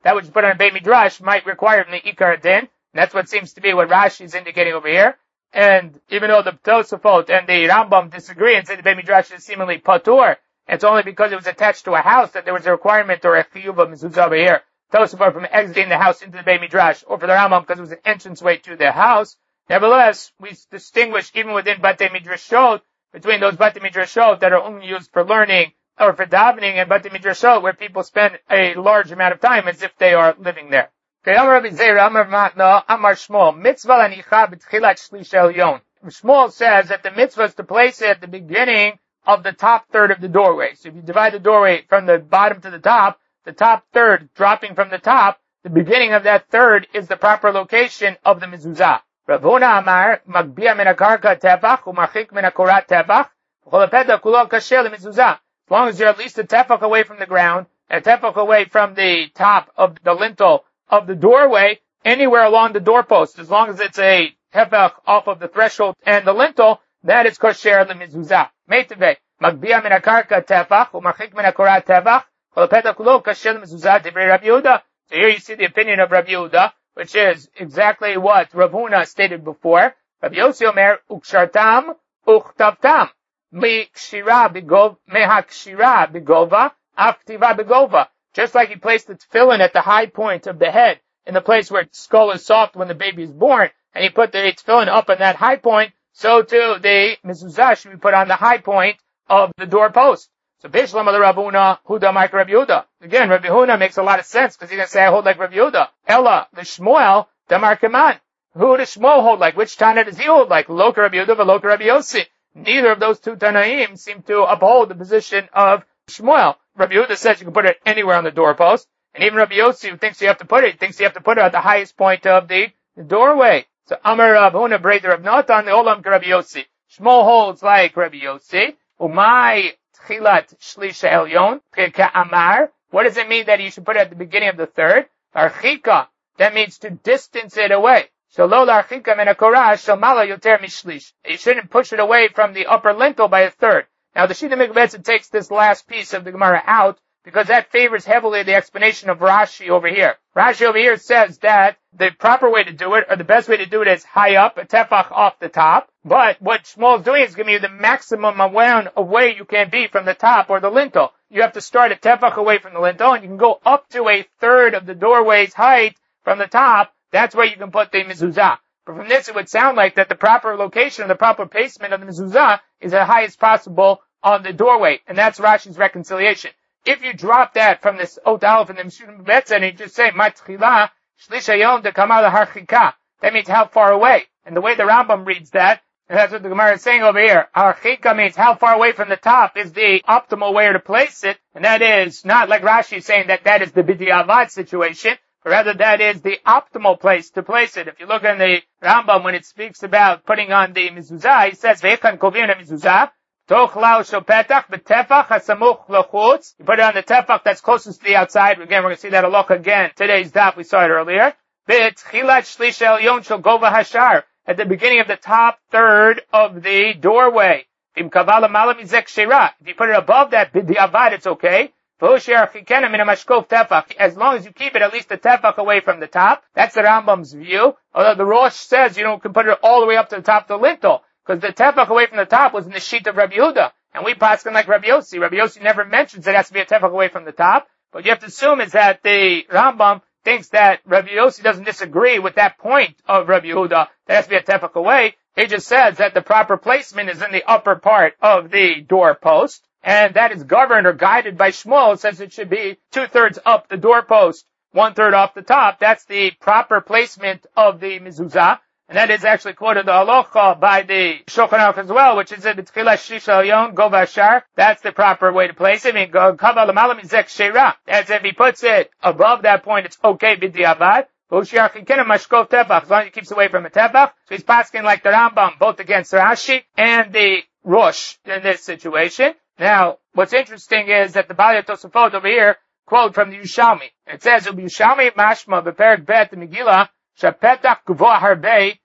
that which is put on a Beit Midrash might require from the Ikar Din. And that's what seems to be what Rashi is indicating over here. And even though the Tosafot and the Rambam disagree and say the Beit Midrash is seemingly patur, it's only because it was attached to a house that there was a requirement or a chiyuv of mezuzah over here. Tosafot from exiting the house into the Beit Midrash, or for the Rambam because it was an entranceway to the house. Nevertheless, we distinguish even within Batei Midrashot between those Batei Midrashot that are only used for learning or for davening and Batei Midrashot where people spend a large amount of time as if they are living there. Okay, Amar Rabbi Zera, Amar Matna, Amar Shmuel, Mitzvah lanicha b'tchilat shlish elyon. Shmuel says that the mitzvah is to place it at the beginning of the top third of the doorway. So if you divide the doorway from the bottom to the top third dropping from the top, the beginning of that third is the proper location of the mezuzah. Rav Huna Amar, Magbia min hakarka tefach, u'marchik min hakorat tefach, v'chol hapetach kulo kasher lemezuzah. As long as you're at least a tefach away from the ground, a tefach away from the top of the lintel of the doorway, anywhere along the doorpost, as long as it's a tefach off of the threshold and the lintel, that is kosher lemezuzah. Meiteve, Magbia min hakarka tefach, u'marchik min hakorat tefach, v'chol hapetach kulo kasher lemezuzah, divrei Rabbi Yehuda. So here you see the opinion of Rabbi Yehuda, which is exactly what Rav Huna stated before. Rabbi Yossi Omer, ukshartam, uchtavtam, mehakshira begova, aftiva begova. Just like he placed the tefillin at the high point of the head, in the place where its skull is soft when the baby is born, and he put the tefillin up on that high point, so too the mezuzah should be put on the high point of the doorpost. So Bishlam of the Rabbi Huna, Huda Mike Rabbi Yehuda. Again, Rabbi Huna makes a lot of sense because he's going to say I hold like Rabbi Yehuda. Ella, the Shmuel, Damar Kaman. Who does Shmuel hold like? Which Tana does he hold like? Loka Rabbi Yehuda, Loka Rabbi Yossi. Neither of those two Tanaim seem to uphold the position of Shmuel. Rabbi Yehuda says you can put it anywhere on the doorpost. And even Rabbi Yossi, who thinks you have to put it, thinks you have to put it at the highest point of the doorway. So Amar Rav Huna, brother of Natan, the Olam Rabbi Yossi. Shmuel holds like Rabbi Yossi. Umay Tchilat Shlisha Elyon, Amar. What does it mean that you should put it at the beginning of the third? Archika. That means to distance it away. Shalol archika min hakorah shalmala yoter mishlish. You shouldn't push it away from the upper lintel by a third. Now the Shita Mikveh takes this last piece of the Gemara out because that favors heavily the explanation of Rashi over here. Rashi over here says that the proper way to do it, or the best way to do it, is high up, a tefach off the top. But what Shmuel is doing is giving you the maximum amount away you can be from the top or the lintel. You have to start a tefach away from the lintel, and you can go up to a third of the doorway's height from the top. That's where you can put the mezuzah. But from this, it would sound like that the proper location or the proper placement of the mezuzah is the highest possible on the doorway, and that's Rashi's reconciliation. If you drop that from this Ot Aleph and the Mishum Betzah and you just say, Matchila, Shlish Hayom de Kamal Harchika, that means how far away. And the way the Rambam reads that, and that's what the Gemara is saying over here, Harchika means how far away from the top is the optimal way to place it, and that is not like Rashi is saying that that is the B'diavad situation, but rather that is the optimal place to place it. If you look in the Rambam when it speaks about putting on the mezuzah, he says, Ve'echan kovin mezuzah, you put it on the tefach that's closest to the outside. Again, we're going to see that halakha again. Today's daf, we saw it earlier. At the beginning of the top third of the doorway. If you put it above that, it's okay. As long as you keep it at least a tefach away from the top. That's the Rambam's view. Although the Rosh says you can put it all the way up to the top of the lintel. Because the tefach away from the top was in the sheet of Rabbi Yehuda. And we paskin like Rabbi Yossi. Rabbi Yossi never mentions that it has to be a tefach away from the top. But you have to assume is that the Rambam thinks that Rabbi Yossi doesn't disagree with that point of Rabbi Yehuda. That has to be a tefach away. He just says that the proper placement is in the upper part of the doorpost. And that is governed or guided by Shmuel. It says it should be 2/3 up the doorpost, 1/3 off the top. That's the proper placement of the mezuzah. And that is actually quoted the halacha by the Shulchan Aruch as well, which is that b'tchila shlish elyon go v'ashar. That's the proper way to place it. I mean, kava l'mala mizek sheira. As if he puts it above that point, it's okay b'diavad. As long as he keeps away from a tefach. So he's pasking like the Rambam, both against Rashi and the Rosh in this situation. Now, what's interesting is that the Baalei Tosafot over here quote from the Yushalmi. It says, "Yushalmi mashma b'perek bet Megillah." That the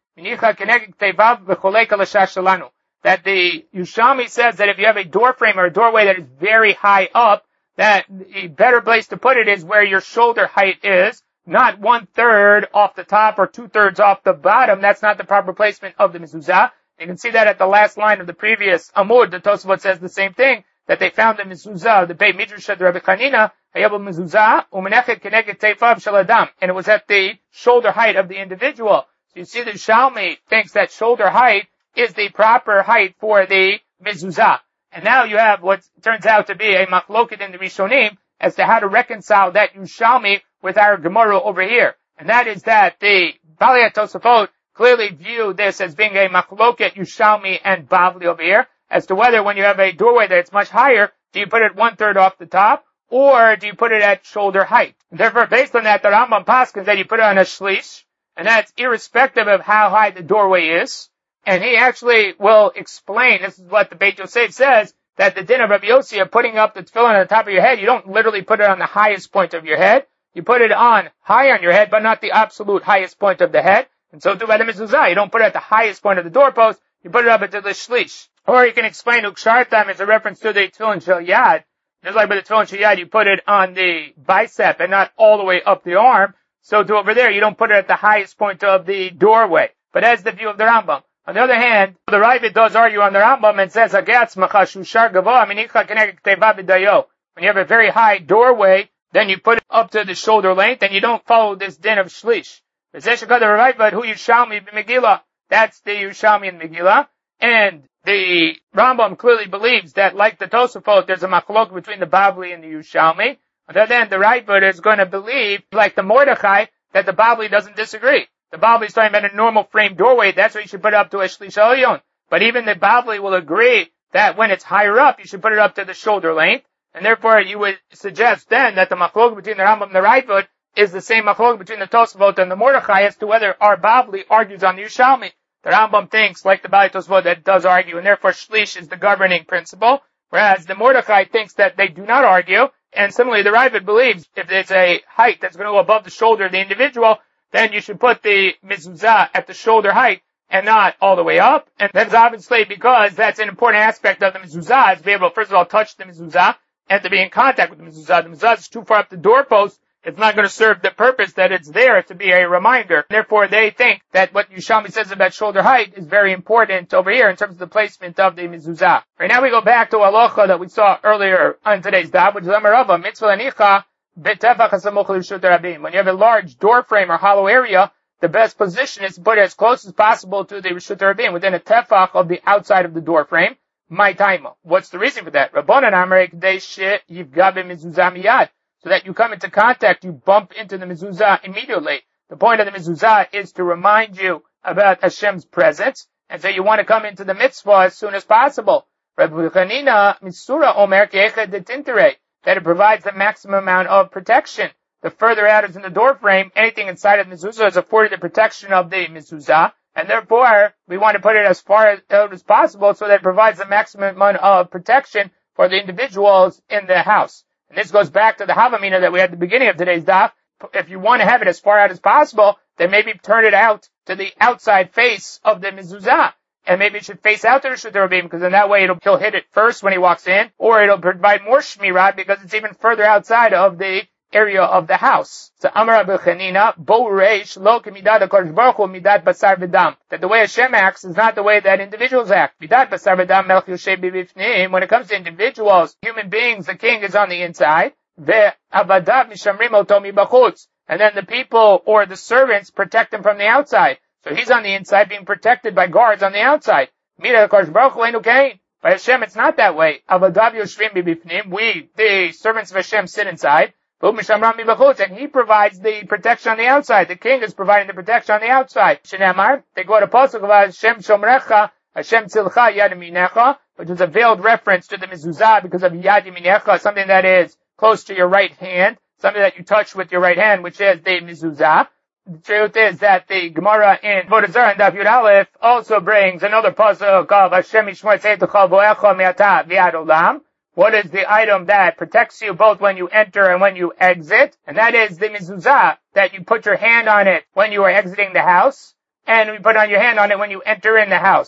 Yushalmi says that if you have a door frame or a doorway that is very high up, that the better place to put it is where your shoulder height is, not 1/3 off the top or 2/3 off the bottom. That's not the proper placement of the mezuzah. You can see that at the last line of the previous Amud. The Tosafot says the same thing, that they found the mezuzah, the Beit Midrash of Rabbi Chanina, mezuzah, umenechet keneged teifav shel adam, and it was at the shoulder height of the individual. So you see the Shalmi thinks that shoulder height is the proper height for the mezuzah. And now you have what turns out to be a machloket in the Rishonim as to how to reconcile that Yerushalmi with our Gemara over here. And that is that the Balei Tosafot clearly view this as being a machloket Yerushalmi and Bavli over here, as to whether when you have a doorway that's much higher, do you put it 1/3 off the top, or do you put it at shoulder height? And therefore, based on that, the Rambam paskins that you put it on a shlish, and that's irrespective of how high the doorway is. And he actually will explain, this is what the Beit Yosef says, that the din of Rabbi Yossi of putting up the tefillin on the top of your head, you don't literally put it on the highest point of your head. You put it on high on your head, but not the absolute highest point of the head. And so too by the mezuzah, you don't put it at the highest point of the doorpost, you put it up into the shlish. Or you can explain ukshartam is a reference to the tefillin shel yad. Just like by the tefillin shel yad, you put it on the bicep and not all the way up the arm. So to over there, you don't put it at the highest point of the doorway. But that's the view of the Rambam. On the other hand, the Ravid does argue on the Rambam and says, when you have a very high doorway, then you put it up to the shoulder length, and you don't follow this din of shlish. That's the Yerushalmi in Megillah, and the Rambam clearly believes that, like the Tosafot, there's a machlok between the Bavli and the Yerushalmi. On the other hand, the Ravid is going to believe, like the Mordechai, that the Bavli doesn't disagree. The Bavli is talking about a normal frame doorway. That's what you should put it up to a shlish elyon. But even the Bavli will agree that when it's higher up, you should put it up to the shoulder length. And therefore, you would suggest then that the machlok between the Rambam and the Ravid is the same machlok between the Tosafot and the Mordechai as to whether our Bavli argues on the Yerushalmi. The Rambam thinks, like the Balei Tosafot, that it does argue, and therefore shlish is the governing principle. Whereas the Mordechai thinks that they do not argue, and similarly, the Ravid believes if it's a height that's going to go above the shoulder of the individual, then you should put the mezuzah at the shoulder height and not all the way up. And that's obviously because that's an important aspect of the mezuzah, is to be able to, first of all, touch the mezuzah and to be in contact with the mezuzah. The mezuzah is too far up the doorpost. It's not going to serve the purpose that it's there to be a reminder. Therefore, they think that what Yerushalmi says about shoulder height is very important over here in terms of the placement of the mezuzah. Right now we go back to halacha that we saw earlier on today's daf, which is Amar Rava, mitzvah lanicha betefach hasamuch l'reshut rabim. When you have a large door frame or hollow area, the best position is to put it as close as possible to the reshut rabim, within a tefach of the outside of the door frame. My time. What's the reason for that? Rabbanan Amrei K'dei she'yifga b'mezuzah miyad. So that you come into contact, you bump into the mezuzah immediately. The point of the mezuzah is to remind you about Hashem's presence, and so you want to come into the mitzvah as soon as possible. Rabbi Chanina Misura Omer Ke'echad Detintere, that it provides the maximum amount of protection. The further out is in the door frame, anything inside of the mezuzah is afforded the protection of the mezuzah, and therefore we want to put it as far out as possible so that it provides the maximum amount of protection for the individuals in the house. And this goes back to the Havamina that we had at the beginning of today's daf. If you want to have it as far out as possible, then maybe turn it out to the outside face of the mezuzah. And maybe it should face out to the Reshut Rabim, because in that way he'll hit it first when he walks in, or it'll provide more shmirah because it's even further outside of the area of the house. So Amar Rabbi Chanina, Bo Reish Lo K'midat HaKadosh Baruch Hu Midat Basar V'Dam. That the way Hashem acts is not the way that individuals act. Midat Basar V'Dam Melech Yoshev B'Bifnim. When it comes to individuals, human beings, the king is on the inside. Ve'avadav Mishamrim Oto Mibachutz. And then the people or the servants protect him from the outside. So he's on the inside being protected by guards on the outside. Midat HaKadosh Baruch Hu Einu Kain. By Hashem, it's not that way. Avadav Yoshvim B'Bifnim. We, the servants of Hashem, sit inside. And he provides the protection on the outside. The king is providing the protection on the outside. Shenamar, they go to Pasuk of Hashem Shomrecha, Hashem Tzilcha Yad Yaminecha, which is a veiled reference to the mezuzah because of Yad Yaminecha, something that is close to your right hand, something that you touch with your right hand, which is the mezuzah. The truth is that the Gemara in Avodah Zarah and Daf Yud Aleph also brings another Pasuk of Hashem Yishmor Tzeitecha Vo'echa Me'ata V'Ad Olam. What is the item that protects you both when you enter and when you exit? And that is the mezuzah, that you put your hand on it when you are exiting the house, and you put on your hand on it when you enter in the house.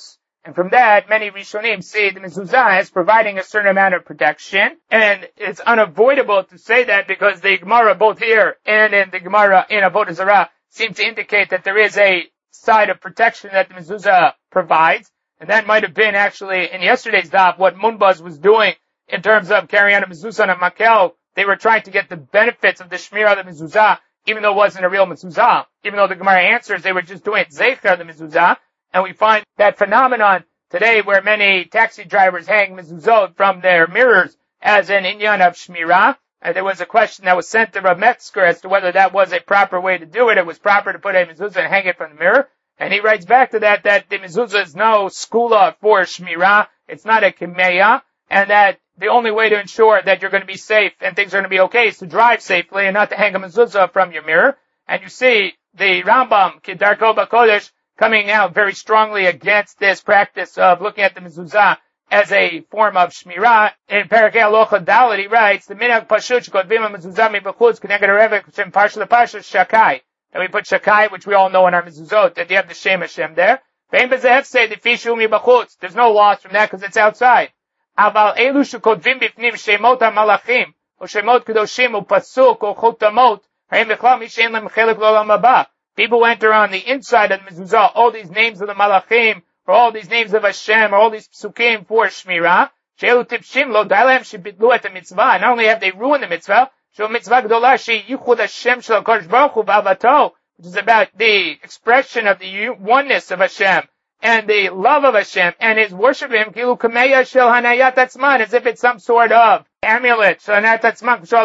And from that, many Rishonim see the mezuzah as providing a certain amount of protection. And it's unavoidable to say that because the Gemara both here and in the Gemara in Avodah Zarah seem to indicate that there is a side of protection that the mezuzah provides. And that might have been actually in yesterday's daf what Munbaz was doing in terms of carrying out a mezuzah and a makel. They were trying to get the benefits of the shmirah of the mezuzah, even though it wasn't a real mezuzah. Even though the Gemara answers they were just doing it zeicher the mezuzah. And we find that phenomenon today where many taxi drivers hang mezuzot from their mirrors as an inyan of shmirah. There was a question that was sent to Rav Metzger as to whether that was a proper way to do it. It was proper to put a mezuzah and hang it from the mirror. And he writes back to that the mezuzah is no skula for shmirah. It's not a kimeya. And that the only way to ensure that you're going to be safe and things are going to be okay is to drive safely and not to hang a mezuzah from your mirror. And you see the Rambam, Kedarko Bakodesh, coming out very strongly against this practice of looking at the mezuzah as a form of shmirah. In Parakeh Alocha Dalet, he writes, the minhag pashut shekotvim mezuzah mibachutz k'neged harevek shem parsha lepasha shakai. And we put shakai, which we all know in our mezuzot, that you have the Shem Hashem there. Ve'im b'zeh say the fishu mibachutz. There's no loss from that because it's outside. Aval elu shekotvim bifnim shemot ha-malachim, or shemot kedoshim, or pasuk, or chotamot, ha'im b'chlam mishein lem chelik l'olam haba. People who enter on the inside of the mezuzah, all these names of the malachim, or all these names of Hashem, or all these psukim for shmirah, she'elu tipshim lo dailem shebitlu et the mitzvah. Not only have they ruined the mitzvah, she'u mitzvah gdolah she'yichud Hashem shel HaKadosh Baruch Hu ba'avato, which is about the expression of the oneness of Hashem, and the love of Hashem, and his worship of him, kilu kameya shel hanayat atzman, as if it's some sort of amulet, and somehow it's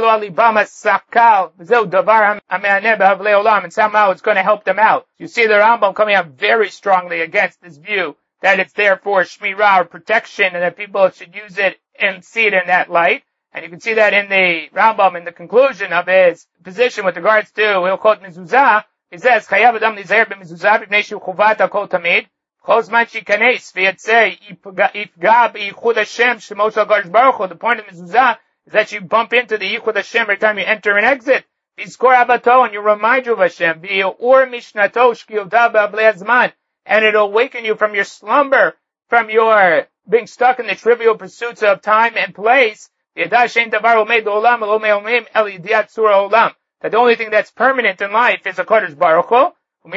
going to help them out. You see the Rambam coming out very strongly against this view that it's there for shmirah or protection and that people should use it and see it in that light. And you can see that in the Rambam in the conclusion of his position with regards to Hilchot Mezuzah. He says, Chayav Adam Nizair b'Mezuzah b'pnei shu chuvat hakol tamid. The point of mezuzah is that you bump into the yichud Hashem every time you enter and exit. And you remind you of Hashem. And it'll awaken you from your slumber, from your being stuck in the trivial pursuits of time and place. That the only thing that's permanent in life is a Kodesh Baruch Hu. And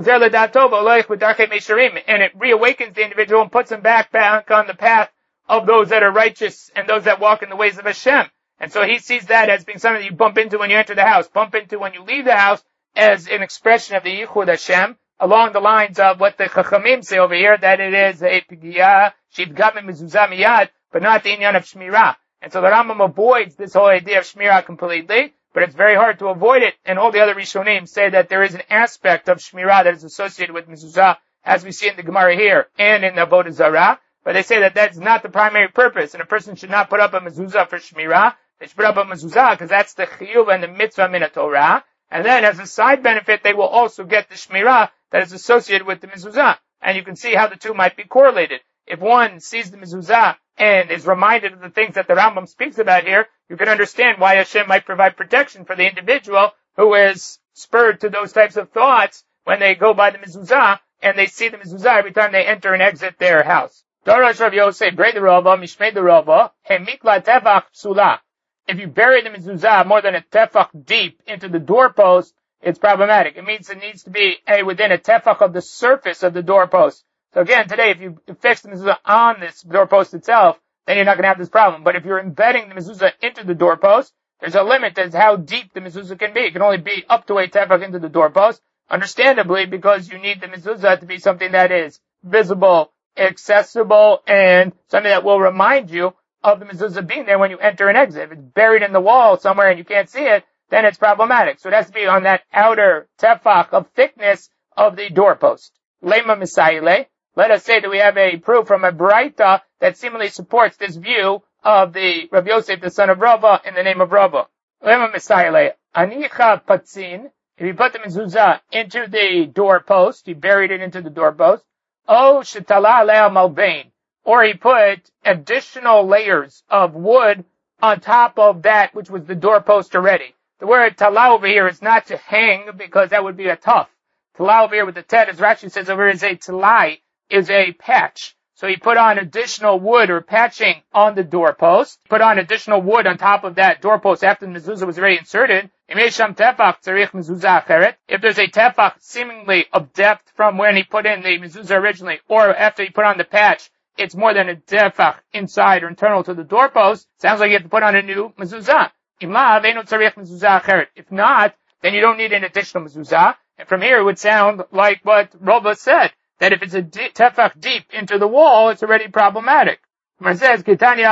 it reawakens the individual and puts him back on the path of those that are righteous and those that walk in the ways of Hashem. And so he sees that as being something that you bump into when you enter the house, bump into when you leave the house, as an expression of the Yichud Hashem, along the lines of what the Chachamim say over here, that it is a Pigiyah, Shivgam Mezuzah Miyad, but not the inyan of Shmirah. And so the Rambam avoids this whole idea of Shmirah completely, but it's very hard to avoid it. And all the other Rishonim say that there is an aspect of Shmirah that is associated with Mezuzah, as we see in the Gemara here and in the Avodah Zarah. But they say that that's not the primary purpose, and a person should not put up a Mezuzah for Shmirah. They should put up a Mezuzah because that's the Chiyuv and the Mitzvah min Torah. And then as a side benefit, they will also get the Shmirah that is associated with the Mezuzah. And you can see how the two might be correlated. If one sees the Mezuzah and is reminded of the things that the Rambam speaks about here, you can understand why Hashem might provide protection for the individual who is spurred to those types of thoughts when they go by the Mezuzah and they see the Mezuzah every time they enter and exit their house. Darash Rav Yosef, Brei the Rava, Mishmei the Rava, Hemikla Tefach Psula. If you bury the Mezuzah more than a tefach deep into the doorpost, it's problematic. It means it needs to be within a tefach of the surface of the doorpost. So again, today, if you fix the mezuzah on this doorpost itself, then you're not going to have this problem. But if you're embedding the mezuzah into the doorpost, there's a limit as how deep the mezuzah can be. It can only be up to a tefach into the doorpost, understandably, because you need the mezuzah to be something that is visible, accessible, and something that will remind you of the mezuzah being there when you enter and exit. If it's buried in the wall somewhere and you can't see it, then it's problematic. So it has to be on that outer tefach of thickness of the doorpost. Lema Misaile. Let us say that we have a proof from a Braita that seemingly supports this view of the Rav Yosef, the son of Rava, in the name of Rava. Lema Misaile. Anicha Patzin. If you put the mezuzah into the doorpost, he buried it into the doorpost. O Shetala Lea Malbain. Or he put additional layers of wood on top of that which was the doorpost already. The word tala over here is not to hang because that would be a tough. Tala over here with the tet, as Rashi says over here, is a talai, is a patch. So he put on additional wood or patching on the doorpost, put on additional wood on top of that doorpost after the mezuzah was already inserted. If there's a tefach seemingly of depth from when he put in the mezuzah originally, or after he put on the patch, it's more than a tefach inside or internal to the doorpost, sounds like you have to put on a new mezuzah. If not, then you don't need an additional mezuzah. And from here it would sound like what Rava said, that if it's a tefach deep into the wall, it's already problematic. It says,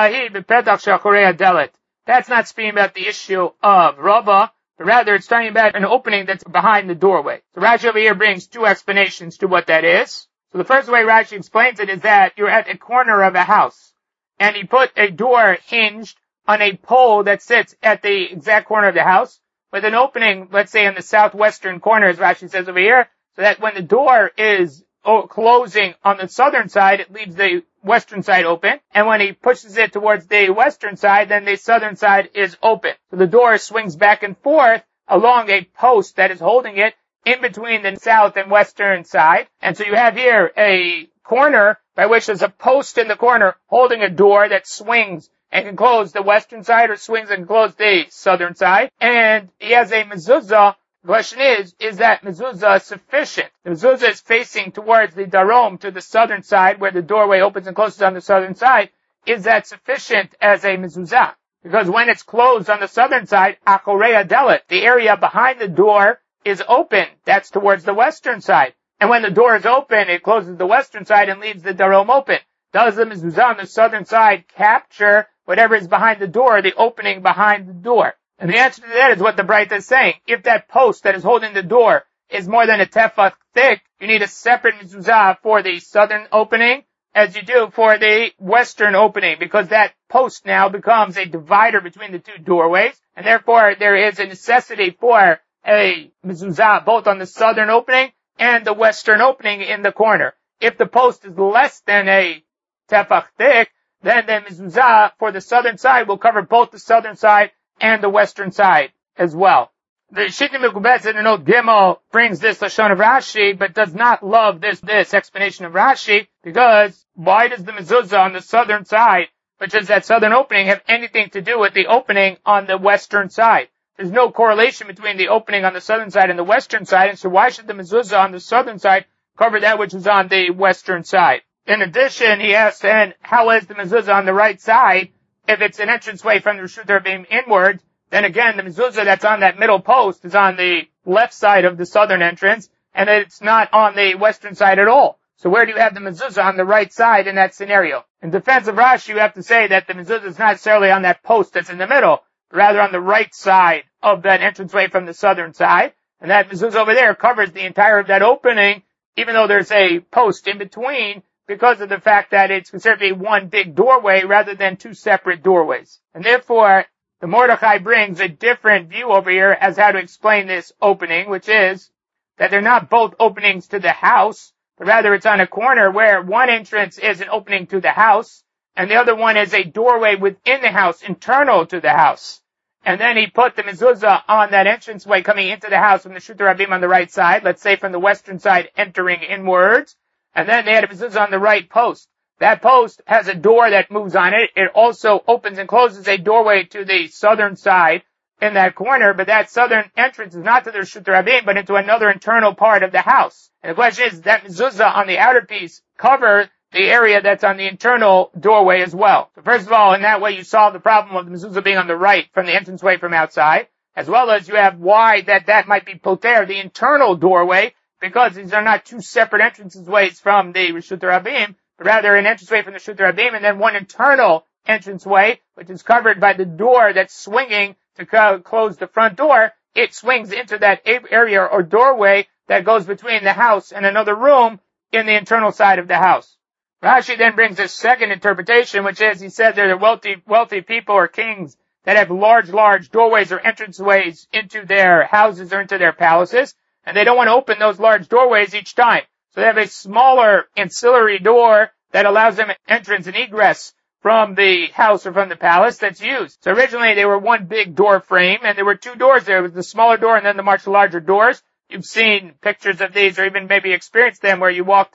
that's not speaking about the issue of Rava, but rather it's talking about an opening that's behind the doorway. So Rashi over here brings two explanations to what that is. So the first way Rashi explains it is that you're at a corner of a house, and he put a door hinged on a pole that sits at the exact corner of the house, with an opening, let's say in the southwestern corner, as Rashi says over here, so that when the door is closing on the southern side, it leaves the western side open, and when he pushes it towards the western side, then the southern side is open. So the door swings back and forth along a post that is holding it in between the south and western side, and so you have here a corner by which there's a post in the corner holding a door that swings and can close the western side or swings and close the southern side, and he has a mezuzah. The question is that mezuzah sufficient? The mezuzah is facing towards the darom, to the southern side, where the doorway opens and closes on the southern side. Is that sufficient as a mezuzah? Because when it's closed on the southern side, achorei adelet, the area behind the door is open. That's towards the western side. And when the door is open, it closes the western side and leaves the darom open. Does the mezuzah on the southern side capture whatever is behind the door, the opening behind the door? And the answer to that is what the Braita is saying. If that post that is holding the door is more than a tefach thick, you need a separate mezuzah for the southern opening as you do for the western opening, because that post now becomes a divider between the two doorways, and therefore there is a necessity for a mezuzah both on the southern opening and the western opening in the corner. If the post is less than a tefach thick, then the mezuzah for the southern side will cover both the southern side and the western side as well. The Shittim Mekubetzet in Note Gimel brings this Lashon of Rashi, but does not love this explanation of Rashi, because why does the mezuzah on the southern side, which is that southern opening, have anything to do with the opening on the western side? There's no correlation between the opening on the southern side and the western side, and so why should the mezuzah on the southern side cover that which is on the western side? In addition, he asks, and how is the mezuzah on the right side? If it's an entranceway from the Reshut Rabim inward, then again, the mezuzah that's on that middle post is on the left side of the southern entrance, and it's not on the western side at all. So where do you have the mezuzah on the right side in that scenario? In defense of Rashi, you have to say that the mezuzah is not necessarily on that post that's in the middle, but rather on the right side of that entranceway from the southern side. And that mezuzah over there covers the entire of that opening, even though there's a post in between, because of the fact that it's considered to be one big doorway rather than two separate doorways. And therefore, the Mordechai brings a different view over here as how to explain this opening, which is that they're not both openings to the house, but rather it's on a corner where one entrance is an opening to the house, and the other one is a doorway within the house, internal to the house. And then he put the mezuzah on that entranceway coming into the house from the Reshut Rabim on the right side, let's say from the western side entering inwards, and then they had a mezuzah on the right post. That post has a door that moves on it. It also opens and closes a doorway to the southern side in that corner, but that southern entrance is not to the Reshut Rabim, but into another internal part of the house. And the question is, that mezuzah on the outer piece cover the area that's on the internal doorway as well? So first of all, in that way you solve the problem of the mezuzah being on the right from the entranceway from outside, as well as you have why that might be poter, the internal doorway, because these are not two separate entranceways from the Reshut Rabim, but rather an entranceway from the Reshut Rabim, and then one internal entranceway, which is covered by the door that's swinging to close the front door. It swings into that area or doorway that goes between the house and another room in the internal side of the house. Rashi then brings a second interpretation, which is, he said there are wealthy people or kings that have large doorways or entranceways into their houses or into their palaces, and they don't want to open those large doorways each time. So they have a smaller ancillary door that allows them entrance and egress from the house or from the palace that's used. So originally they were one big door frame, and there were two doors there. There was the smaller door and then the much larger doors. You've seen pictures of these or even maybe experienced them where you walk through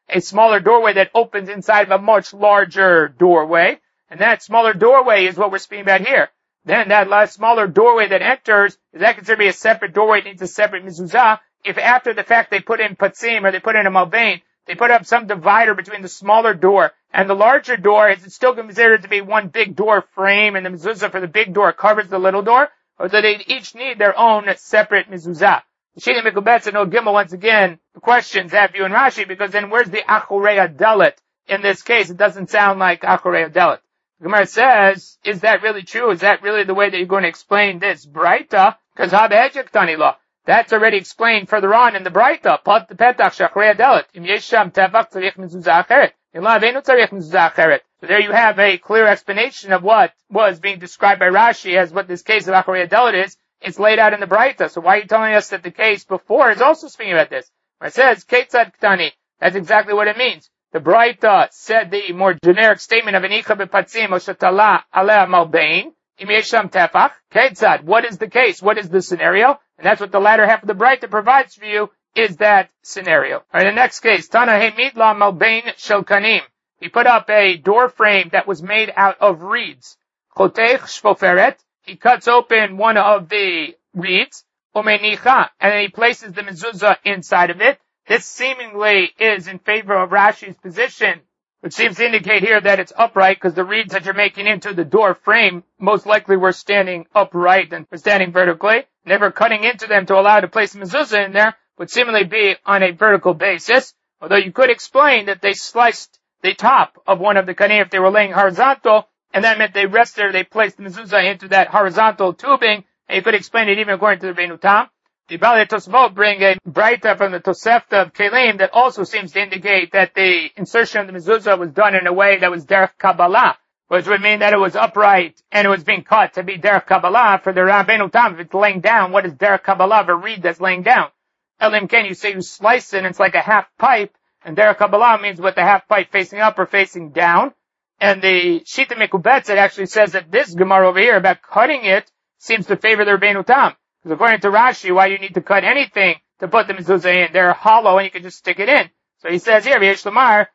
a smaller doorway that opens inside of a much larger doorway. And that smaller doorway is what we're speaking about here. Then that last smaller doorway that enters, is that considered to be a separate doorway? It needs a separate mezuzah. If after the fact they put in patzim or they put in a malbain, they put up some divider between the smaller door and the larger door, is it still considered to be one big door frame and the mezuzah for the big door covers the little door? Or do they each need their own separate mezuzah? Shini Mikubetz and Gimel, once again, the questions have you and Rashi, because then where's the Acharei Adalet? In this case, it doesn't sound like Acharei Adalet. The Gemara says, is that really true? Is that really the way that you're going to explain this Braita? Because Habehejek law. That's already explained further on in the Braita. Petach Shacharei Adalet. Im yesham tevach tzarich mezuzah acheret. Im la avenu tzarich mezuzah acheret. So there you have a clear explanation of what was being described by Rashi as what this case of Acharei Adalet is. It's laid out in the Braita. So why are you telling us that the case before is also speaking about this? Where it says, Ketzad Ktani. That's exactly what it means. The Braita said the more generic statement of Anicha bepatzim o shetala aleh malbein. Im yesham tefach. Ketzad. What is the case? What is the scenario? And that's what the latter half of the Braita provides for you, is that scenario. Alright, the next case. Tana hemitla malbein shel kanim. He put up a door frame that was made out of reeds. Chotech shvoferet. He cuts open one of the reeds, umenicha, and then he places the mezuzah inside of it. This seemingly is in favor of Rashi's position, which seems to indicate here that it's upright, because the reeds that you're making into the door frame most likely were standing upright and were standing vertically. Never cutting into them to allow to place the mezuzah in there would seemingly be on a vertical basis, although you could explain that they sliced the top of one of the kanim if they were laying horizontal, and that meant they placed the mezuzah into that horizontal tubing, and you could explain it even according to the Rabbeinu Tam. The Balei Tosfot bring a Braita from the Tosefta of Kelim that also seems to indicate that the insertion of the mezuzah was done in a way that was derech Kabbalah, which would mean that it was upright and it was being cut to be derech Kabbalah. For the Rabbeinu Tam, if it's laying down, what is derech Kabbalah of a reed that's laying down? Elim Ken, you say you slice it and it's like a half pipe, and derech Kabbalah means with the half pipe facing up or facing down. And the Shita Mikubetz, it actually says that this Gemara over here about cutting it seems to favor the Rabbeinu Tam. Because according to Rashi, why do you need to cut anything to put the mezuzah in? They're hollow and you can just stick it in. So he says here, V'yesh Lamar,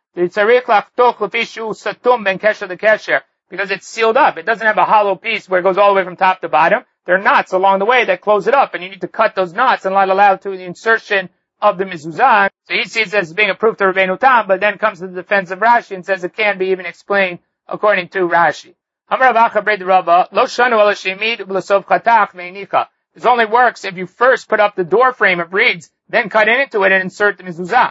because it's sealed up. It doesn't have a hollow piece where it goes all the way from top to bottom. There are knots along the way that close it up, and you need to cut those knots and not allow to the insertion of the mezuzah. So he sees this as being a proof to Rabbeinu Tam, but then comes to the defense of Rashi and says it can be even explained according to Rashi. This only works if you first put up the door frame of reeds, then cut into it and insert the mezuzah.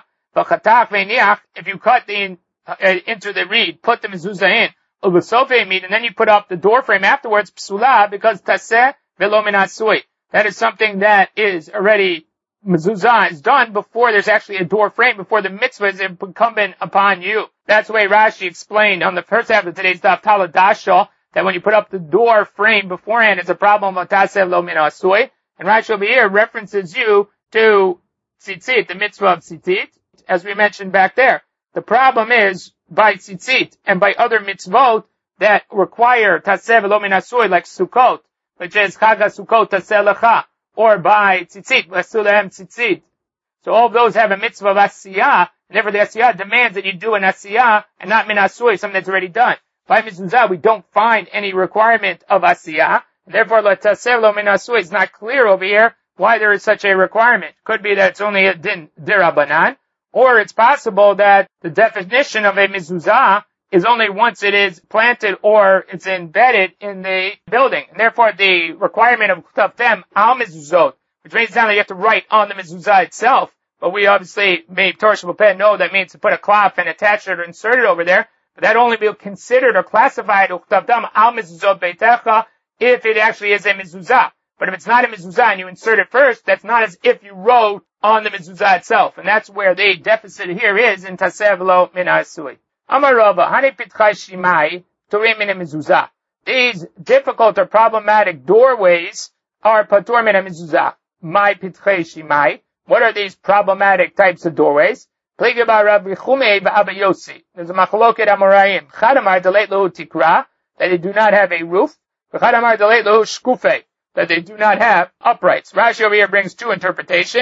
If you cut into the reed, put the mezuzah in, and then you put up the door frame afterwards, psula, because taseh velo min asui. That is something that is already, mezuzah is done before there's actually a door frame, before the mitzvah is incumbent upon you. That's the way Rashi explained on the first half of today's daf Taladasha, that when you put up the door frame beforehand, it's a problem of taseh lo min asui. And Rashi over here references you to tzitzit, the mitzvah of tzitzit, as we mentioned back there. The problem is, by tzitzit and by other mitzvot that require taseh v'lo min asui, like Sukkot, which is Chag HaSukkot taseh lecha, or by tzitzit, v'asu lehem tzitzit. So all of those have a mitzvah of asiyah, and therefore the asiyah demands that you do an asiyah and not min asui, something that's already done. By mezuzah, we don't find any requirement of asiyah, and therefore la taseh v'lo min asui is not clear over here why there is such a requirement. Could be that it's only a din dirabanan, or it's possible that the definition of a mezuzah is only once it is planted or it's embedded in the building. And therefore the requirement of kutavtem al mezuzot, which means now that you have to write on the mezuzah itself, but we obviously made Torah Shabbat know that means to put a cloth and attach it or insert it over there, but that only be considered or classified kutavtem al mezuzot beitecha if it actually is a mezuzah. But if it's not a mezuzah and you insert it first, that's not as if you wrote on the mezuzah itself. And that's where the deficit here is in taseh v'lo min asui. Amar Rava, hani pitchai shimai turim min mezuzah. These difficult or problematic doorways are patur min mezuzah. My pitchai shimai. What are these problematic types of doorways? Pligi ba Rabbi Chumei v'Abba Yossi. There's a machloket amoraim. Chad amar deleit lehu tikra, that they do not have a roof. V'chad amar deleit lehu shkufei, that they do not have uprights. Rashi over here brings two interpretations.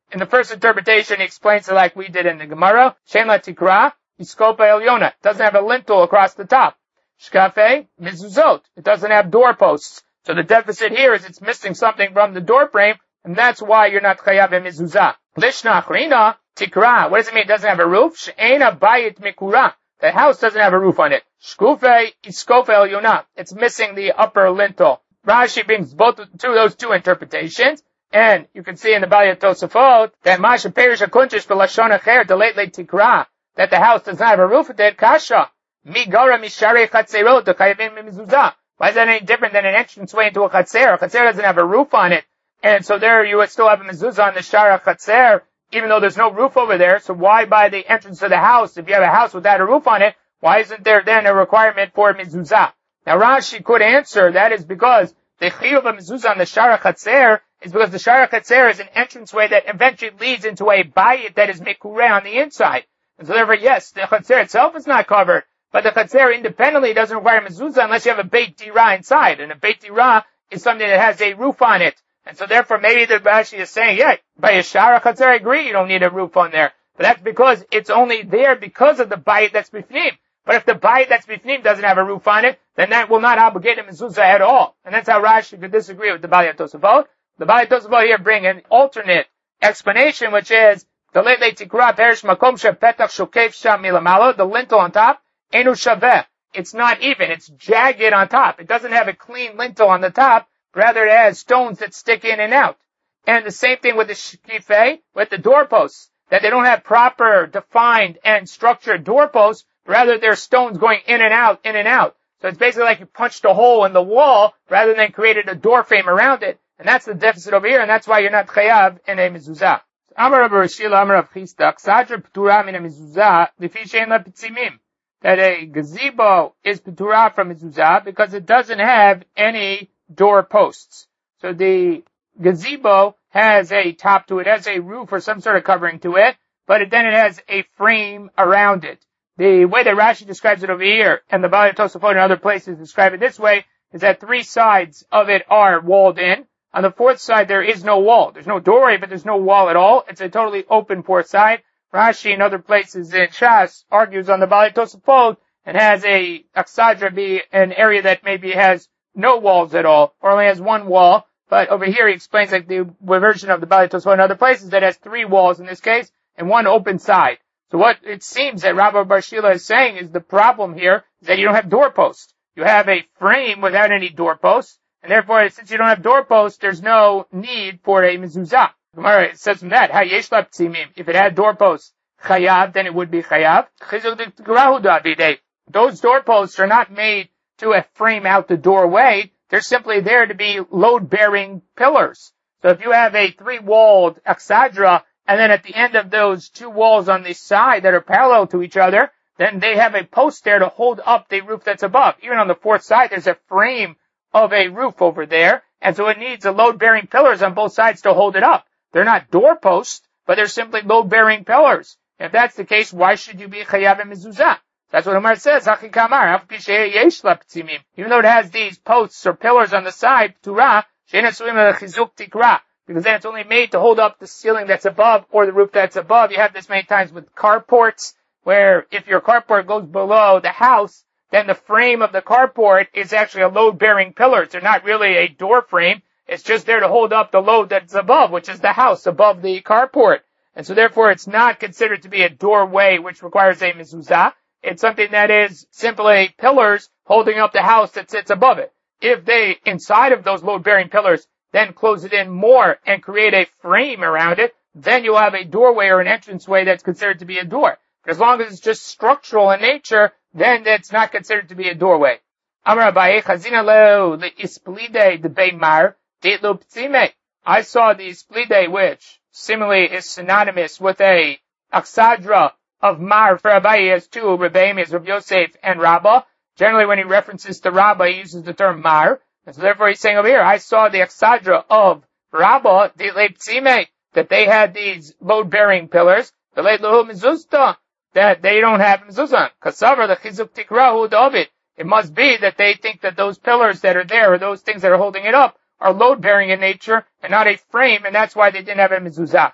In the first interpretation, he explains it like we did in the Gemara. Shein la tikra, iskopa elyona. It doesn't have a lintel across the top. Shkafe, mezuzot. It doesn't have doorposts. So the deficit here is it's missing something from the door frame, and that's why you're not chayav mezuzah. Lishna achrina, tikra. What does it mean? It doesn't have a roof? She'ena bayit mikura. The house doesn't have a roof on it. Shkufe, iskofe elyona. It's missing the upper lintel. Rashi brings those two interpretations. And you can see in the Balya Tosafot that Masha Perish Akuntish B'Lashon Acher Delet Tikra, that the house does not have a roof with it. Kasha. Migara Misharei Chatzerot Chayavim Mizuzah. Why is that any different than an entranceway into a Chatzer? A Chatzer doesn't have a roof on it. And so there you would still have a mezuzah on the Shara Chatzer, even though there's no roof over there. So why by the entrance to the house, if you have a house without a roof on it, why isn't there then a requirement for mezuzah? Now Rashi could answer that is because the chiyuv of mezuzah on the Shara Chatzer is because the Shara Chatzer is an entranceway that eventually leads into a bayit that is mekureh on the inside. And so therefore, yes, the Chatzer itself is not covered, but the Chatzer independently doesn't require mezuzah unless you have a Beit Dirah inside. And a Beit Dirah is something that has a roof on it. And so therefore maybe the Rashi is saying, yeah, by a Shara Chatzer I agree you don't need a roof on there. But that's because it's only there because of the bayit that's bifnim. But if the bayit that's bifnim doesn't have a roof on it, then that will not obligate a mezuzah at all. And that's how Rashi could disagree with the Balya Tosafot. The Balya Tosafot here bring an alternate explanation, which is the tikra perish makom petach shokef sham milamalo, the lintel on top, enu shaveh. It's not even. It's jagged on top. It doesn't have a clean lintel on the top. Rather, it has stones that stick in and out. And the same thing with the shkifeh, with the doorposts, that they don't have proper, defined, and structured doorposts. Rather, they're stones going in and out, in and out. So it's basically like you punched a hole in the wall rather than created a door frame around it. And that's the deficit over here, and that's why you're not chayav in a mezuzah. Amar Rabbi Rashila, Amar Rav Chisda, Ksadra p'tura min a mezuzah, l'fi she'en la pitzimim. That a gazebo is p'tura from mezuzah because it doesn't have any door posts. So the gazebo has a top to it, has a roof or some sort of covering to it, but then it has a frame around it. The way that Rashi describes it over here, and the Balya Tosafot and other places describe it this way, is that three sides of it are walled in. On the fourth side, there is no wall. There's no doorway, but there's no wall at all. It's a totally open fourth side. Rashi and other places in Shas argues on the Balya Tosafot and has a Aksadra be an area that maybe has no walls at all, or only has one wall. But over here he explains like the version of the Balya Tosafot and other places that has three walls in this case, and one open side. So what it seems that Rabbi Bar Shila is saying is the problem here is that you don't have doorposts. You have a frame without any doorposts, and therefore, since you don't have doorposts, there's no need for a mezuzah. Gemara says from that, ha yesh la p'tzimim. If it had doorposts, chayav, then it would be chayav. Those doorposts are not made to frame out the doorway. They're simply there to be load-bearing pillars. So if you have a three-walled aksadra, and then at the end of those two walls on the side that are parallel to each other, then they have a post there to hold up the roof that's above. Even on the fourth side, there's a frame of a roof over there, and so it needs a load-bearing pillars on both sides to hold it up. They're not doorposts, but they're simply load-bearing pillars. And if that's the case, why should you be chayav and mezuzah? That's what Umar says, even though it has these posts or pillars on the side, because then it's only made to hold up the ceiling that's above or the roof that's above. You have this many times with carports, where if your carport goes below the house, then the frame of the carport is actually a load-bearing pillar. They're not really a door frame. It's just there to hold up the load that's above, which is the house above the carport. And so therefore it's not considered to be a doorway which requires a mezuzah. It's something that is simply pillars holding up the house that sits above it. If they, inside of those load-bearing pillars, then close it in more and create a frame around it, then you'll have a doorway or an entranceway that's considered to be a door. But as long as it's just structural in nature, then it's not considered to be a doorway. Amar Abaye, chazina lo le'isplide de beimar de'lo p'tzime. I saw the isplide, which similarly is synonymous with a aksadra of mar. For Abaye, has two Rebbeim, is Rav Yosef and Rabbah. Generally, when he references to Rabbah, he uses the term mar. And so therefore he's saying over here, I saw the aksadra of Rabbah, that they had these load-bearing pillars, that they don't have mezuzah. Kasavar, the chizuk tikrahu david. It must be that they think that those pillars that are there, or those things that are holding it up, are load-bearing in nature, and not a frame, and that's why they didn't have a mezuzah.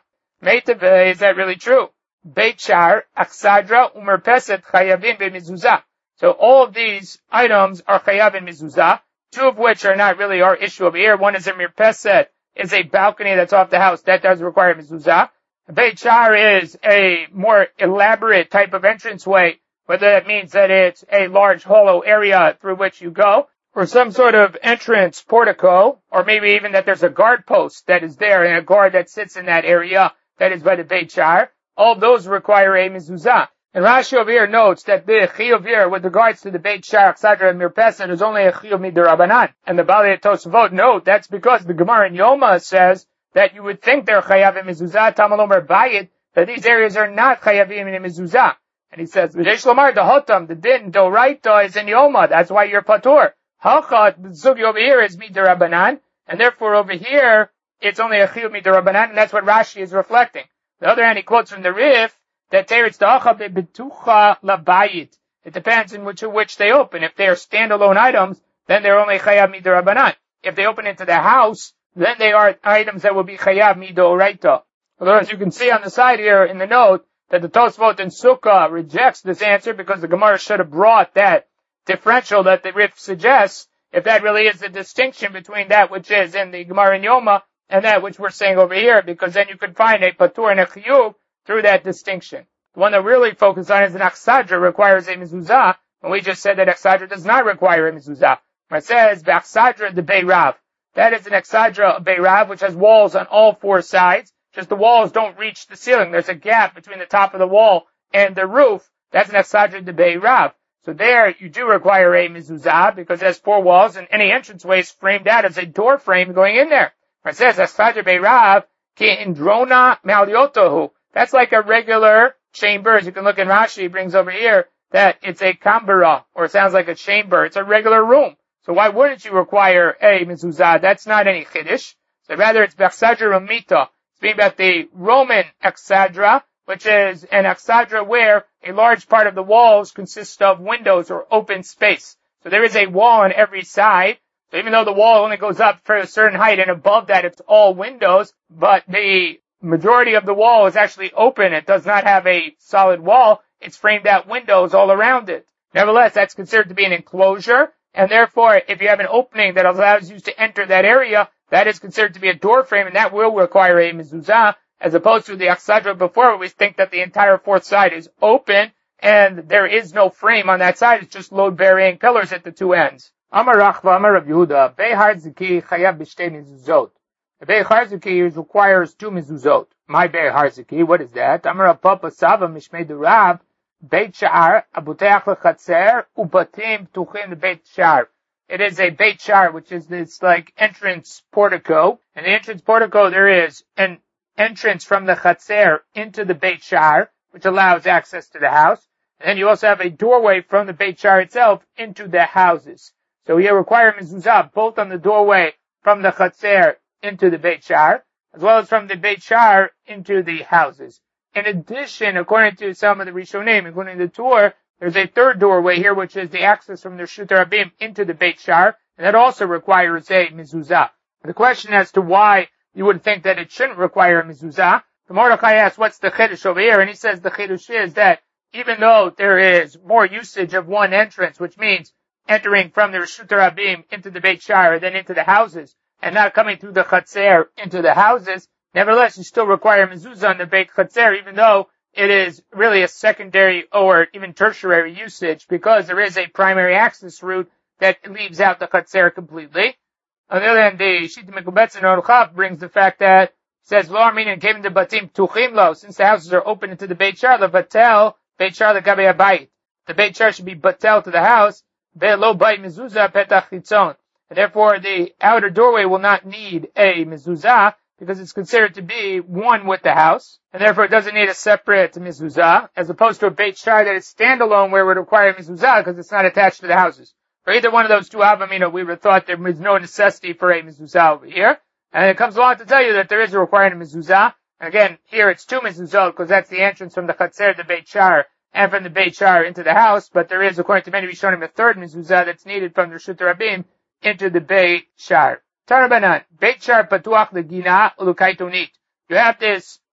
Meitave, is that really true? Beit Shar, Achsadra, Umerpeset, Chayavim b'mizuzah. So all of these items are chayav in mezuzah, two of which are not really our issue over here. One is a mirpeset, is a balcony that's off the house. That does require mezuzah. Beit Shar is a more elaborate type of entranceway, whether that means that it's a large hollow area through which you go, or some sort of entrance portico, or maybe even that there's a guard post that is there and a guard that sits in that area that is by the Beit Shar. All those require a mezuzah. And Rashi over here notes that the chiyuv here with regards to the Beit Shar, Achsadra, and Mirpeset is only a chiyuv mid'Rabanan. And the Balei Tosafot note that's because the Gemara in Yoma says that you would think they're chayav in mezuzah, Talmud Omer Bayit, that these areas are not chayavim in mezuzah. And he says, V'yesh lomar the din d'oraita is in Yoma, that's why you're patur. Halchat, the sugi over here is mid'Rabanan, and therefore over here, it's only a chiyuv mid'Rabanan, and that's what Rashi is reflecting. On the other hand, he quotes from the Rif, that teretz da'acha bebetucha labayit. It depends in which they open. If they are standalone items, then they're only chayav mid'Rabanan. If they open into the house, then they are items that will be chayav mid'oraita. Although, as you can see on the side here in the note, that the Tosfot in Sukkah rejects this answer because the Gemara should have brought that differential that the Rif suggests, if that really is the distinction between that which is in the Gemara in Yoma and that which we're saying over here, because then you could find a patur and a chiyuv through that distinction. The one that really focuses on is an Achsadra requires a mezuzah, and we just said that Achsadra does not require a mezuzah. It says, Achsadra the Beirav. That is an Achsadra Beirav, which has walls on all four sides, just the walls don't reach the ceiling. There's a gap between the top of the wall and the roof. That's an Achsadra the Beirav. So there, you do require a mezuzah, because it has four walls, and any entranceway is framed out as a door frame going in there. It says, Achsadra Beirav, ki indrona malyotohu. That's like a regular chamber. As you can look in Rashi, he brings over here that it's a kambara, or it sounds like a chamber. It's a regular room. So why wouldn't you require a mezuzah? That's not any chiddush. So rather it's b'achsadra ramita. It's being about the Roman achsadra, which is an achsadra where a large part of the walls consist of windows or open space. So there is a wall on every side. So even though the wall only goes up for a certain height and above that it's all windows, but the majority of the wall is actually open. It does not have a solid wall. It's framed out windows all around it. Nevertheless, that's considered to be an enclosure, and therefore, if you have an opening that allows you to enter that area, that is considered to be a door frame, and that will require a mezuzah, as opposed to the achsadra before, where we think that the entire fourth side is open, and there is no frame on that side. It's just load-bearing pillars at the two ends. Amar Rachva, Amar Rav Yehuda, Behar Ziki Chayav B'Shtei Mezuzot. The Beit Harziki requires two mezuzot. My Beit Harziki, what is that? Amar Papa Sava Mishmei Durav, Beit Shar, Abuteach Lechatzer, Ubatim Tuchim Beit Shar. It is a Beit Shar, which is this like entrance portico. And the entrance portico, there is an entrance from the Chatzer into the Beit Shar, which allows access to the house. And then you also have a doorway from the Beit Shar itself into the houses. So you require mezuzah both on the doorway from the Chatzer into the Beit Shar, as well as from the Beit Shar into the houses. In addition, according to some of the Rishonim, including the Tur, there's a third doorway here, which is the access from the Reshut Rabim into the Beit Shar, and that also requires a mezuzah. The question as to why you would think that it shouldn't require a mezuzah, the Mordechai asks, what's the chiddush over here? And he says the chiddush is that even though there is more usage of one entrance, which means entering from the Reshut Rabim into the Beit Shar, then into the houses, and not coming through the Chatzer into the houses, nevertheless, you still require mezuzah on the Beit Chatzer, even though it is really a secondary or even tertiary usage, because there is a primary access route that leaves out the Chatzer completely. On the other hand, the Shita Mekubetz and Orchav brings the fact that says, Lo Arminian came into Batim Tuchim Lo, since the houses are open into the Beit Shar, the Batel, Beit Shar Legabe Abayit. The Beit Shar should be Batel to the house, Be'lo Bayit Mezuzah Petach Chitzon. And therefore, the outer doorway will not need a mezuzah because it's considered to be one with the house, and therefore it doesn't need a separate mezuzah, as opposed to a Beit Shar that is standalone where it would require a mezuzah because it's not attached to the houses. For either one of those two avamina, we would have thought there was no necessity for a mezuzah over here, and it comes along to tell you that there is a requirement of mezuzah. And again, here it's two mezuzot because that's the entrance from the Chatzer to the Beit Shar and from the Beit Shar into the house, but there is, according to many Rishonim, a third mezuzah that's needed from the Reshut Rabim into the Beit Shar. Tarabanan, Beit Shar patuach legina ulukaitonit. You have this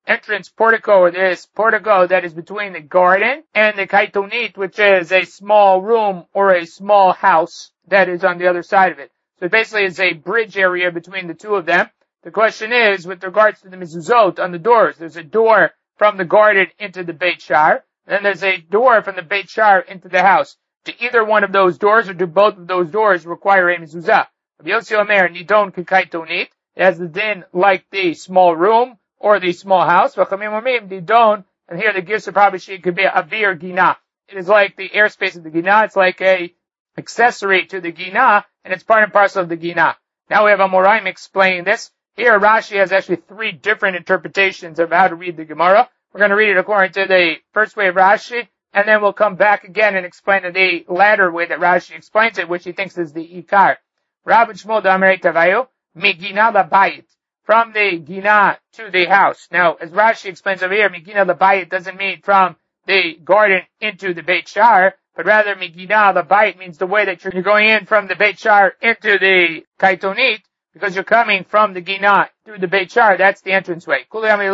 entrance portico, or this portico that is between the garden and the kaitonit, which is a small room or a small house that is on the other side of it. So it basically is a bridge area between the two of them. The question is, with regards to the mezuzot on the doors, there's a door from the garden into the Beit Shar, and then there's a door from the Beit Shar into the house. Do either one of those doors, or do both of those doors require a mezuzah? Rabbi Yossi Omer, nidon k'kaitonit, it has the din like the small room or the small house. V'chamim omrim nidon, and here the Girsa probably could be a avir gina. It is like the airspace of the gina. It's like a accessory to the gina, and it's part and parcel of the gina. Now we have Amoraim explaining this. Here Rashi has actually three different interpretations of how to read the Gemara. We're going to read it according to the first way of Rashi, and then we'll come back again and explain the latter way that Rashi explains it, which he thinks is the Ikar. Rabbi Shmuel Damerei Tavayu, Migina Labayit, from the Gina to the house. Now, as Rashi explains over here, Migina Labayit doesn't mean from the garden into the Beit Shar, but rather Migina Labayit means the way that you're going in from the Beit Shar into the Kaitonit, because you're coming from the Gina through the Beit Shar. That's the entranceway.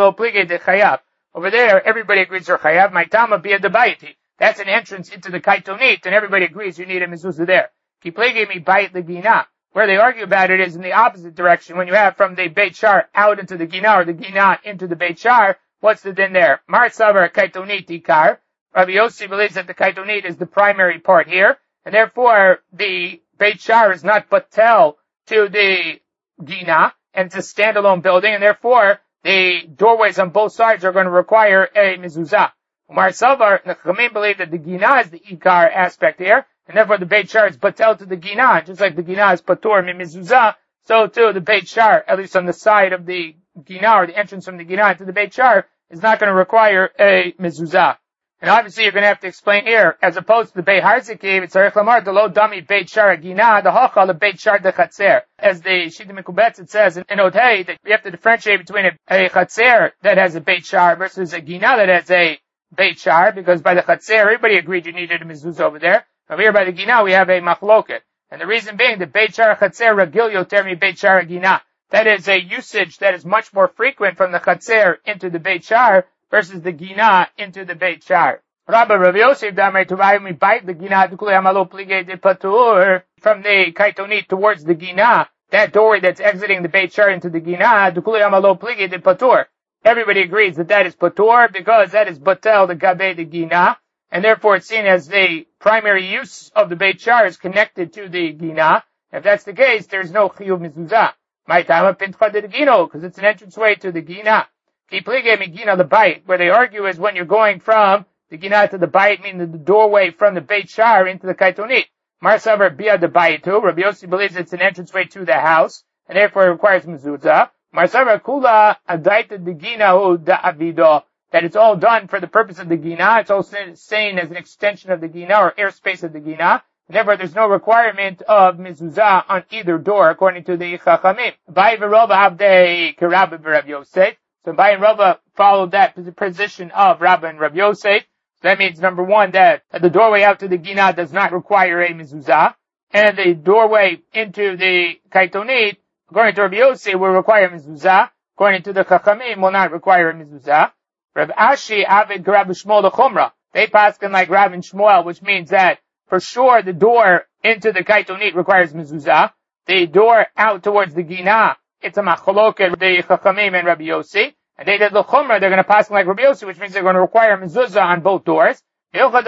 Over there, everybody agrees they're chayav. Maitama bia debayiti. That's an entrance into the kaitonit, and everybody agrees you need a mezuzah there. Kiplege mi bayit the Gina. Where they argue about it is in the opposite direction. When you have from the Beit Shar out into the Gina, or the Gina into the Beit Shar, what's the din there? Mar savar kaitonit ikar. Rabbi Yossi believes that the kaitonit is the primary part here, and therefore the Beit Shar is not batel to the Gina, and it's a standalone building, and therefore the doorways on both sides are going to require a mezuzah. Umar Savar, the Chachamim believe that the Gina is the Ikar aspect here, and therefore the Beit Shar is batel to the Gina. Just like the Gina is patur mi mezuzah, so too the Beit Shar, at least on the side of the Gina, or the entrance from the Gina to the Beit Shar, is not going to require a mezuzah. And obviously you're going to have to explain here, as opposed to the Beit Harzikiv, it's Arich Lamar, the lo dami Beit Shar Gina, the Hachal, the Beit Shar de Chatzer. As the Shita Mikubetz, it says in Odhei, that you have to differentiate between a Chatzer that has a Beit Shar versus a Gina that has a Beit Shar, because by the Chatzer, everybody agreed you needed a mezuzah over there. Over here by the Gina, we have a Machloket. And the reason being, the Beit Shar Chatzer Ragil Yoter mi Beit Shar Gina. That is a usage that is much more frequent from the Chatzer into the Beit Shar versus the Gina into the Beit Shar. Rabbi Yosef Damer Tuvayim mi bite the Gina tukule amalo plige de patur, from the Kaitonit towards the Gina, that doorway that's exiting the Beit Shar into the Gina, tukule amalo plige de patur. Everybody agrees that that is patur, because that is batel the gabe the Gina, and therefore it's seen as the primary use of the Beit Shar is connected to the Gina. If that's the case, there's no chiyuv mezuzah. My time pintcha de Gino, because it's an entranceway to the Gina. Ki plige mi Gina the bite, where they argue is when you're going from the Gina to the Bayit, meaning the doorway from the Beit Shar into the Kaitonit. Mar Savar bia the Bayit too. Rabbi Yossi believes it's an entranceway to the house, and therefore it requires mezuzah. Mar Savar kula adaita the Gina hu da avido. That it's all done for the purpose of the Gina. It's all seen as an extension of the Gina, or airspace of the Gina. And therefore there's no requirement of mezuzah on either door, according to the Chachamim. Bai v'rova avdei kerabba v'Rav Yosef. So Bai and Rava followed that position of Rabba and Rav Yosef. So that means, number one, that the doorway out to the Gina does not require a mezuzah, and the doorway into the Kaitonit, according to Rav Yosef, will require a mezuzah. According to the Chachamim, will not require a mezuzah. Rav Ashi, Avid, Rabbi Shmuel, the Chumrah. They paskin like Rav and Shmuel, which means that for sure the door into the Kaitonit requires mezuzah. The door out towards the Gina, it's a machloket, the Chachamim and Rabbi Yosef. And they did the Chumrah, they're going to pass like Rabbi Yossi, which means they're going to require mezuzah on both doors. And the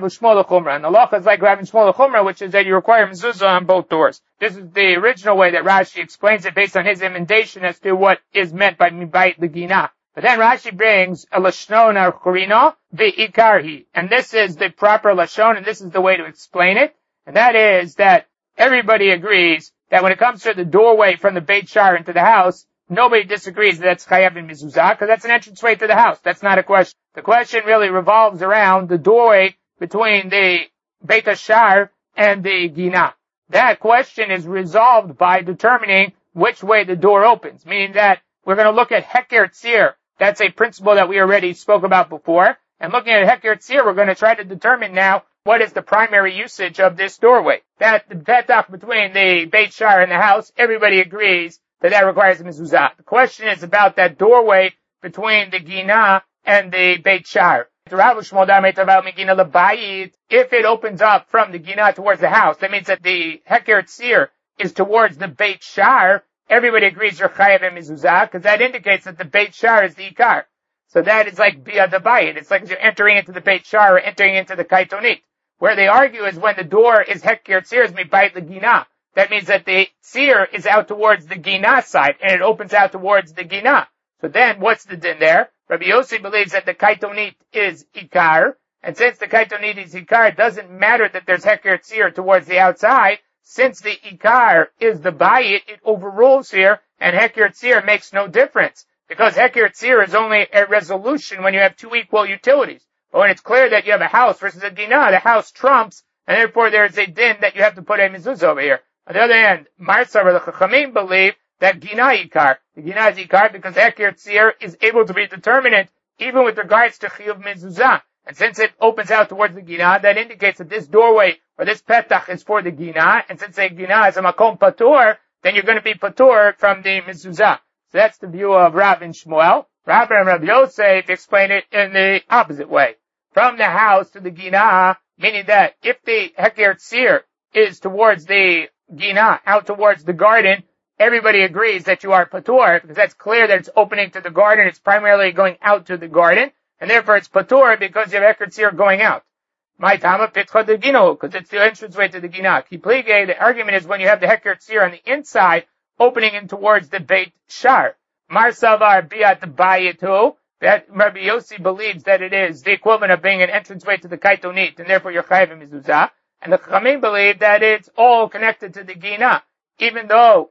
halacha is like Rav and Shmuel Chumrah, which is that you require mezuzah on both doors. This is the original way that Rashi explains it based on his emendation as to what is meant by mibayit the Gina. But then Rashi brings a lashon al-churino ve'ikarhi. And this is the proper lashon, and this is the way to explain it. And that is that everybody agrees that when it comes to the doorway from the Beit Shar into the house, nobody disagrees that that's chayav in mezuzah, because that's an entranceway to the house. That's not a question. The question really revolves around the doorway between the Beit Shar and the Gina. That question is resolved by determining which way the door opens, meaning that we're going to look at Heker Tzir. That's a principle that we already spoke about before. And looking at Heker Tzir, we're going to try to determine now what is the primary usage of this doorway. That the petach between the Beit Shar and the house, everybody agrees that requires a mezuzah. The question is about that doorway between the Gina and the Beit Shar. If it opens up from the Gina towards the house, that means that the Heker Tzir is towards the Beit Shar. Everybody agrees you're chayav and mezuzah, because that indicates that the Beit Shar is the Ikar. So that is like Bia the Bayit. It's like you're entering into the Beit Shar or entering into the Kaitonit. Where they argue is when the door is Heker Tzir is Mibayit the Gina. That means that the Tzir is out towards the Gina side, and it opens out towards the Gina. So then, what's the din there? Rabbi Yossi believes that the Kaitonit is Ikar, and since the Kaitonit is Ikar, it doesn't matter that there's Heker Tzir towards the outside. Since the Ikar is the Bayit, it overrules here, and Heker Tzir makes no difference. Because Heker Tzir is only a resolution when you have two equal utilities. But when it's clear that you have a house versus a Gina, the house trumps, and therefore there is a din that you have to put a mezuzah over here. On the other hand, Marsa or the Chachamim believe that Gina Ikar. The Gina is Ikar because Heker Tzir is able to be determinant even with regards to Chiyuv Mezuzah. And since it opens out towards the Gina, that indicates that this doorway or this petach is for the Gina. And since the Gina is a Makom Patur, then you're going to be Patur from the Mezuzah. So that's the view of Rav and Shmuel. Rav and Rav Yosef explain it in the opposite way. From the house to the Gina, meaning that if the Heker Tzir is towards the Gina, out towards the garden, everybody agrees that you are Patur, because that's clear that it's opening to the garden, it's primarily going out to the garden, and therefore it's Patur because you have Heker Tzir going out. My Tama Pitcha de Gino, because it's the entranceway to the Gina. Kiplige, the argument is when you have the Heker Tzir on the inside, opening in towards the Beit Shar. Mar Savar Biat Bayitu, that Rabbi Yossi believes that it is the equivalent of being an entranceway to the Kaitonit, and therefore you're chayav mezuzah. And the Chachamim believe that it's all connected to the Gina. Even though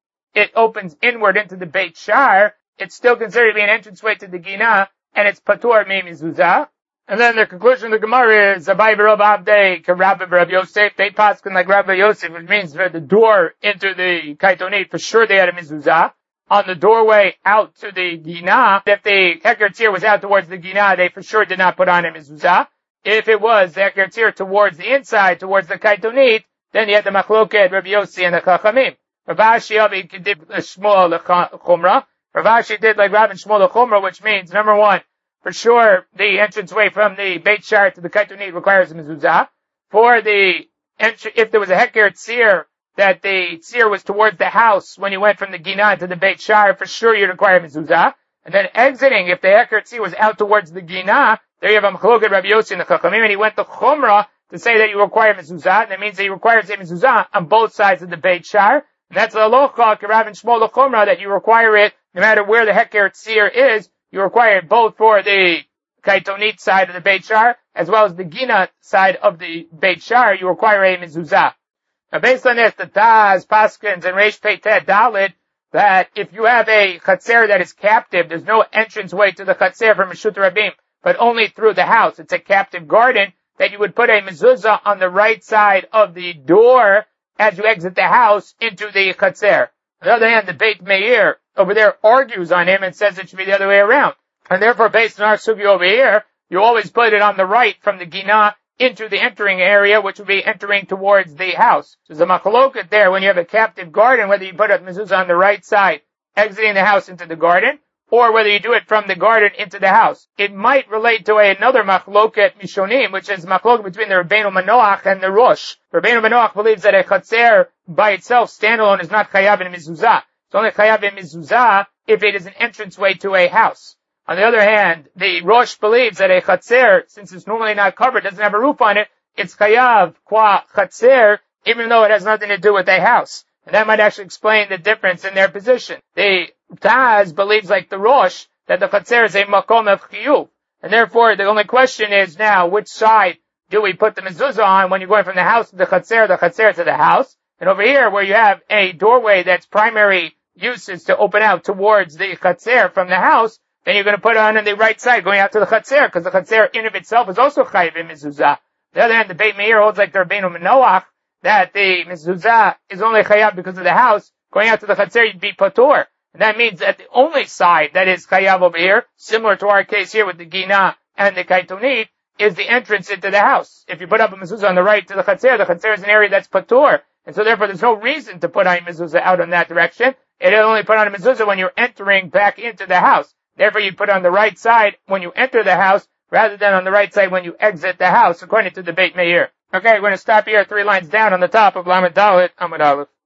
it opens inward into the Beit Shar, it's still considered to be an entranceway to the Gina, and it's patur mi mezuzah. And then the conclusion of the Gemara is Abai v'Rav Abdei Rabbi v'Rav Yosef. They paskin like Rabbi Yosef, which means for the door into the Kaitonit, for sure they had a mezuzah. On the doorway out to the Gina, if the Heker Tzir was out towards the Gina, they for sure did not put on a mezuzah. If it was the Heker Tzir towards the inside, towards the Kaitonit, then you had the Machloket, Rabbi Yossi, and the Chachamim. Rav Ashi did Shmuel Chumra. Rav Ashi did like Rav and Shmuel Chumra, which means, number one, for sure, the entranceway from the Beit Shar to the Kaitonit requires a mezuzah. For the if there was a Heker Tzir, that the tzir was towards the house when you went from the Gina to the Beit Shar, for sure you'd require mezuzah. And then exiting, if the Heker Tzir was out towards the Gina, there you have a Machloket Rabbi Yossi and the Chachamim, and he went to Chumrah to say that you require mezuzah, and that means that he requires a mezuzah on both sides of the Beit Shar. And that's a halacha, Rav and Shmuel Chumrah, that you require it no matter where the Heker Tzir is, you require it both for the Kaitonit side of the Beit Shar, as well as the Gina side of the Beit Shar, you require a mezuzah. Now based on this, the Taz, Paskins, and Reish Peitet Dalit, that if you have a Chatzer that is captive, there's no entrance way to the Chatzer from Meshut Rabim, but only through the house. It's a captive garden, that you would put a mezuzah on the right side of the door as you exit the house into the Chatzer. On the other hand, the Beit Meir over there argues on him and says it should be the other way around. And therefore, based on our sugi over here, you always put it on the right from the Gina into the entering area, which would be entering towards the house. So there's a machloket there when you have a captive garden, whether you put a mezuzah on the right side, exiting the house into the garden, or whether you do it from the garden into the house. It might relate to another machloket mishonim, which is machloket between the Rabbeinu Manoach and the Rosh. Rabbeinu Manoach believes that a chatzer by itself, standalone, is not chayav in mezuzah. It's only chayav in mezuzah if it is an entranceway to a house. On the other hand, the Rosh believes that a chatzer, since it's normally not covered, doesn't have a roof on it, it's chayav qua chatzer, even though it has nothing to do with a house. And that might actually explain the difference in their position. The Taz believes, like the Rosh, that the chatzer is a makom of chiyuv. And therefore, the only question is now, which side do we put the mezuzah on when you're going from the house to the chatzer to the house? And over here, where you have a doorway that's primary use is to open out towards the chatzer from the house, then you're going to put it on the right side, going out to the chatzer, because the chatzer in of itself is also chayiv in mezuzah. On the other hand, the Beit Meir holds like the Rabbeinu Manoach, that the mezuzah is only chayav because of the house. Going out to the chatzer, you'd be patur. And that means that the only side that is chayav over here, similar to our case here with the Gina and the Kaitonit, is the entrance into the house. If you put up a mezuzah on the right to the chatzer is an area that's patur. And so therefore there's no reason to put on a mezuzah out in that direction. It'll only put on a mezuzah when you're entering back into the house. Therefore, you put on the right side when you enter the house rather than on the right side when you exit the house, according to the Beit Meir. Okay, we're going to stop here 3 lines down on the top of Lamed Dalet Amud Aleph.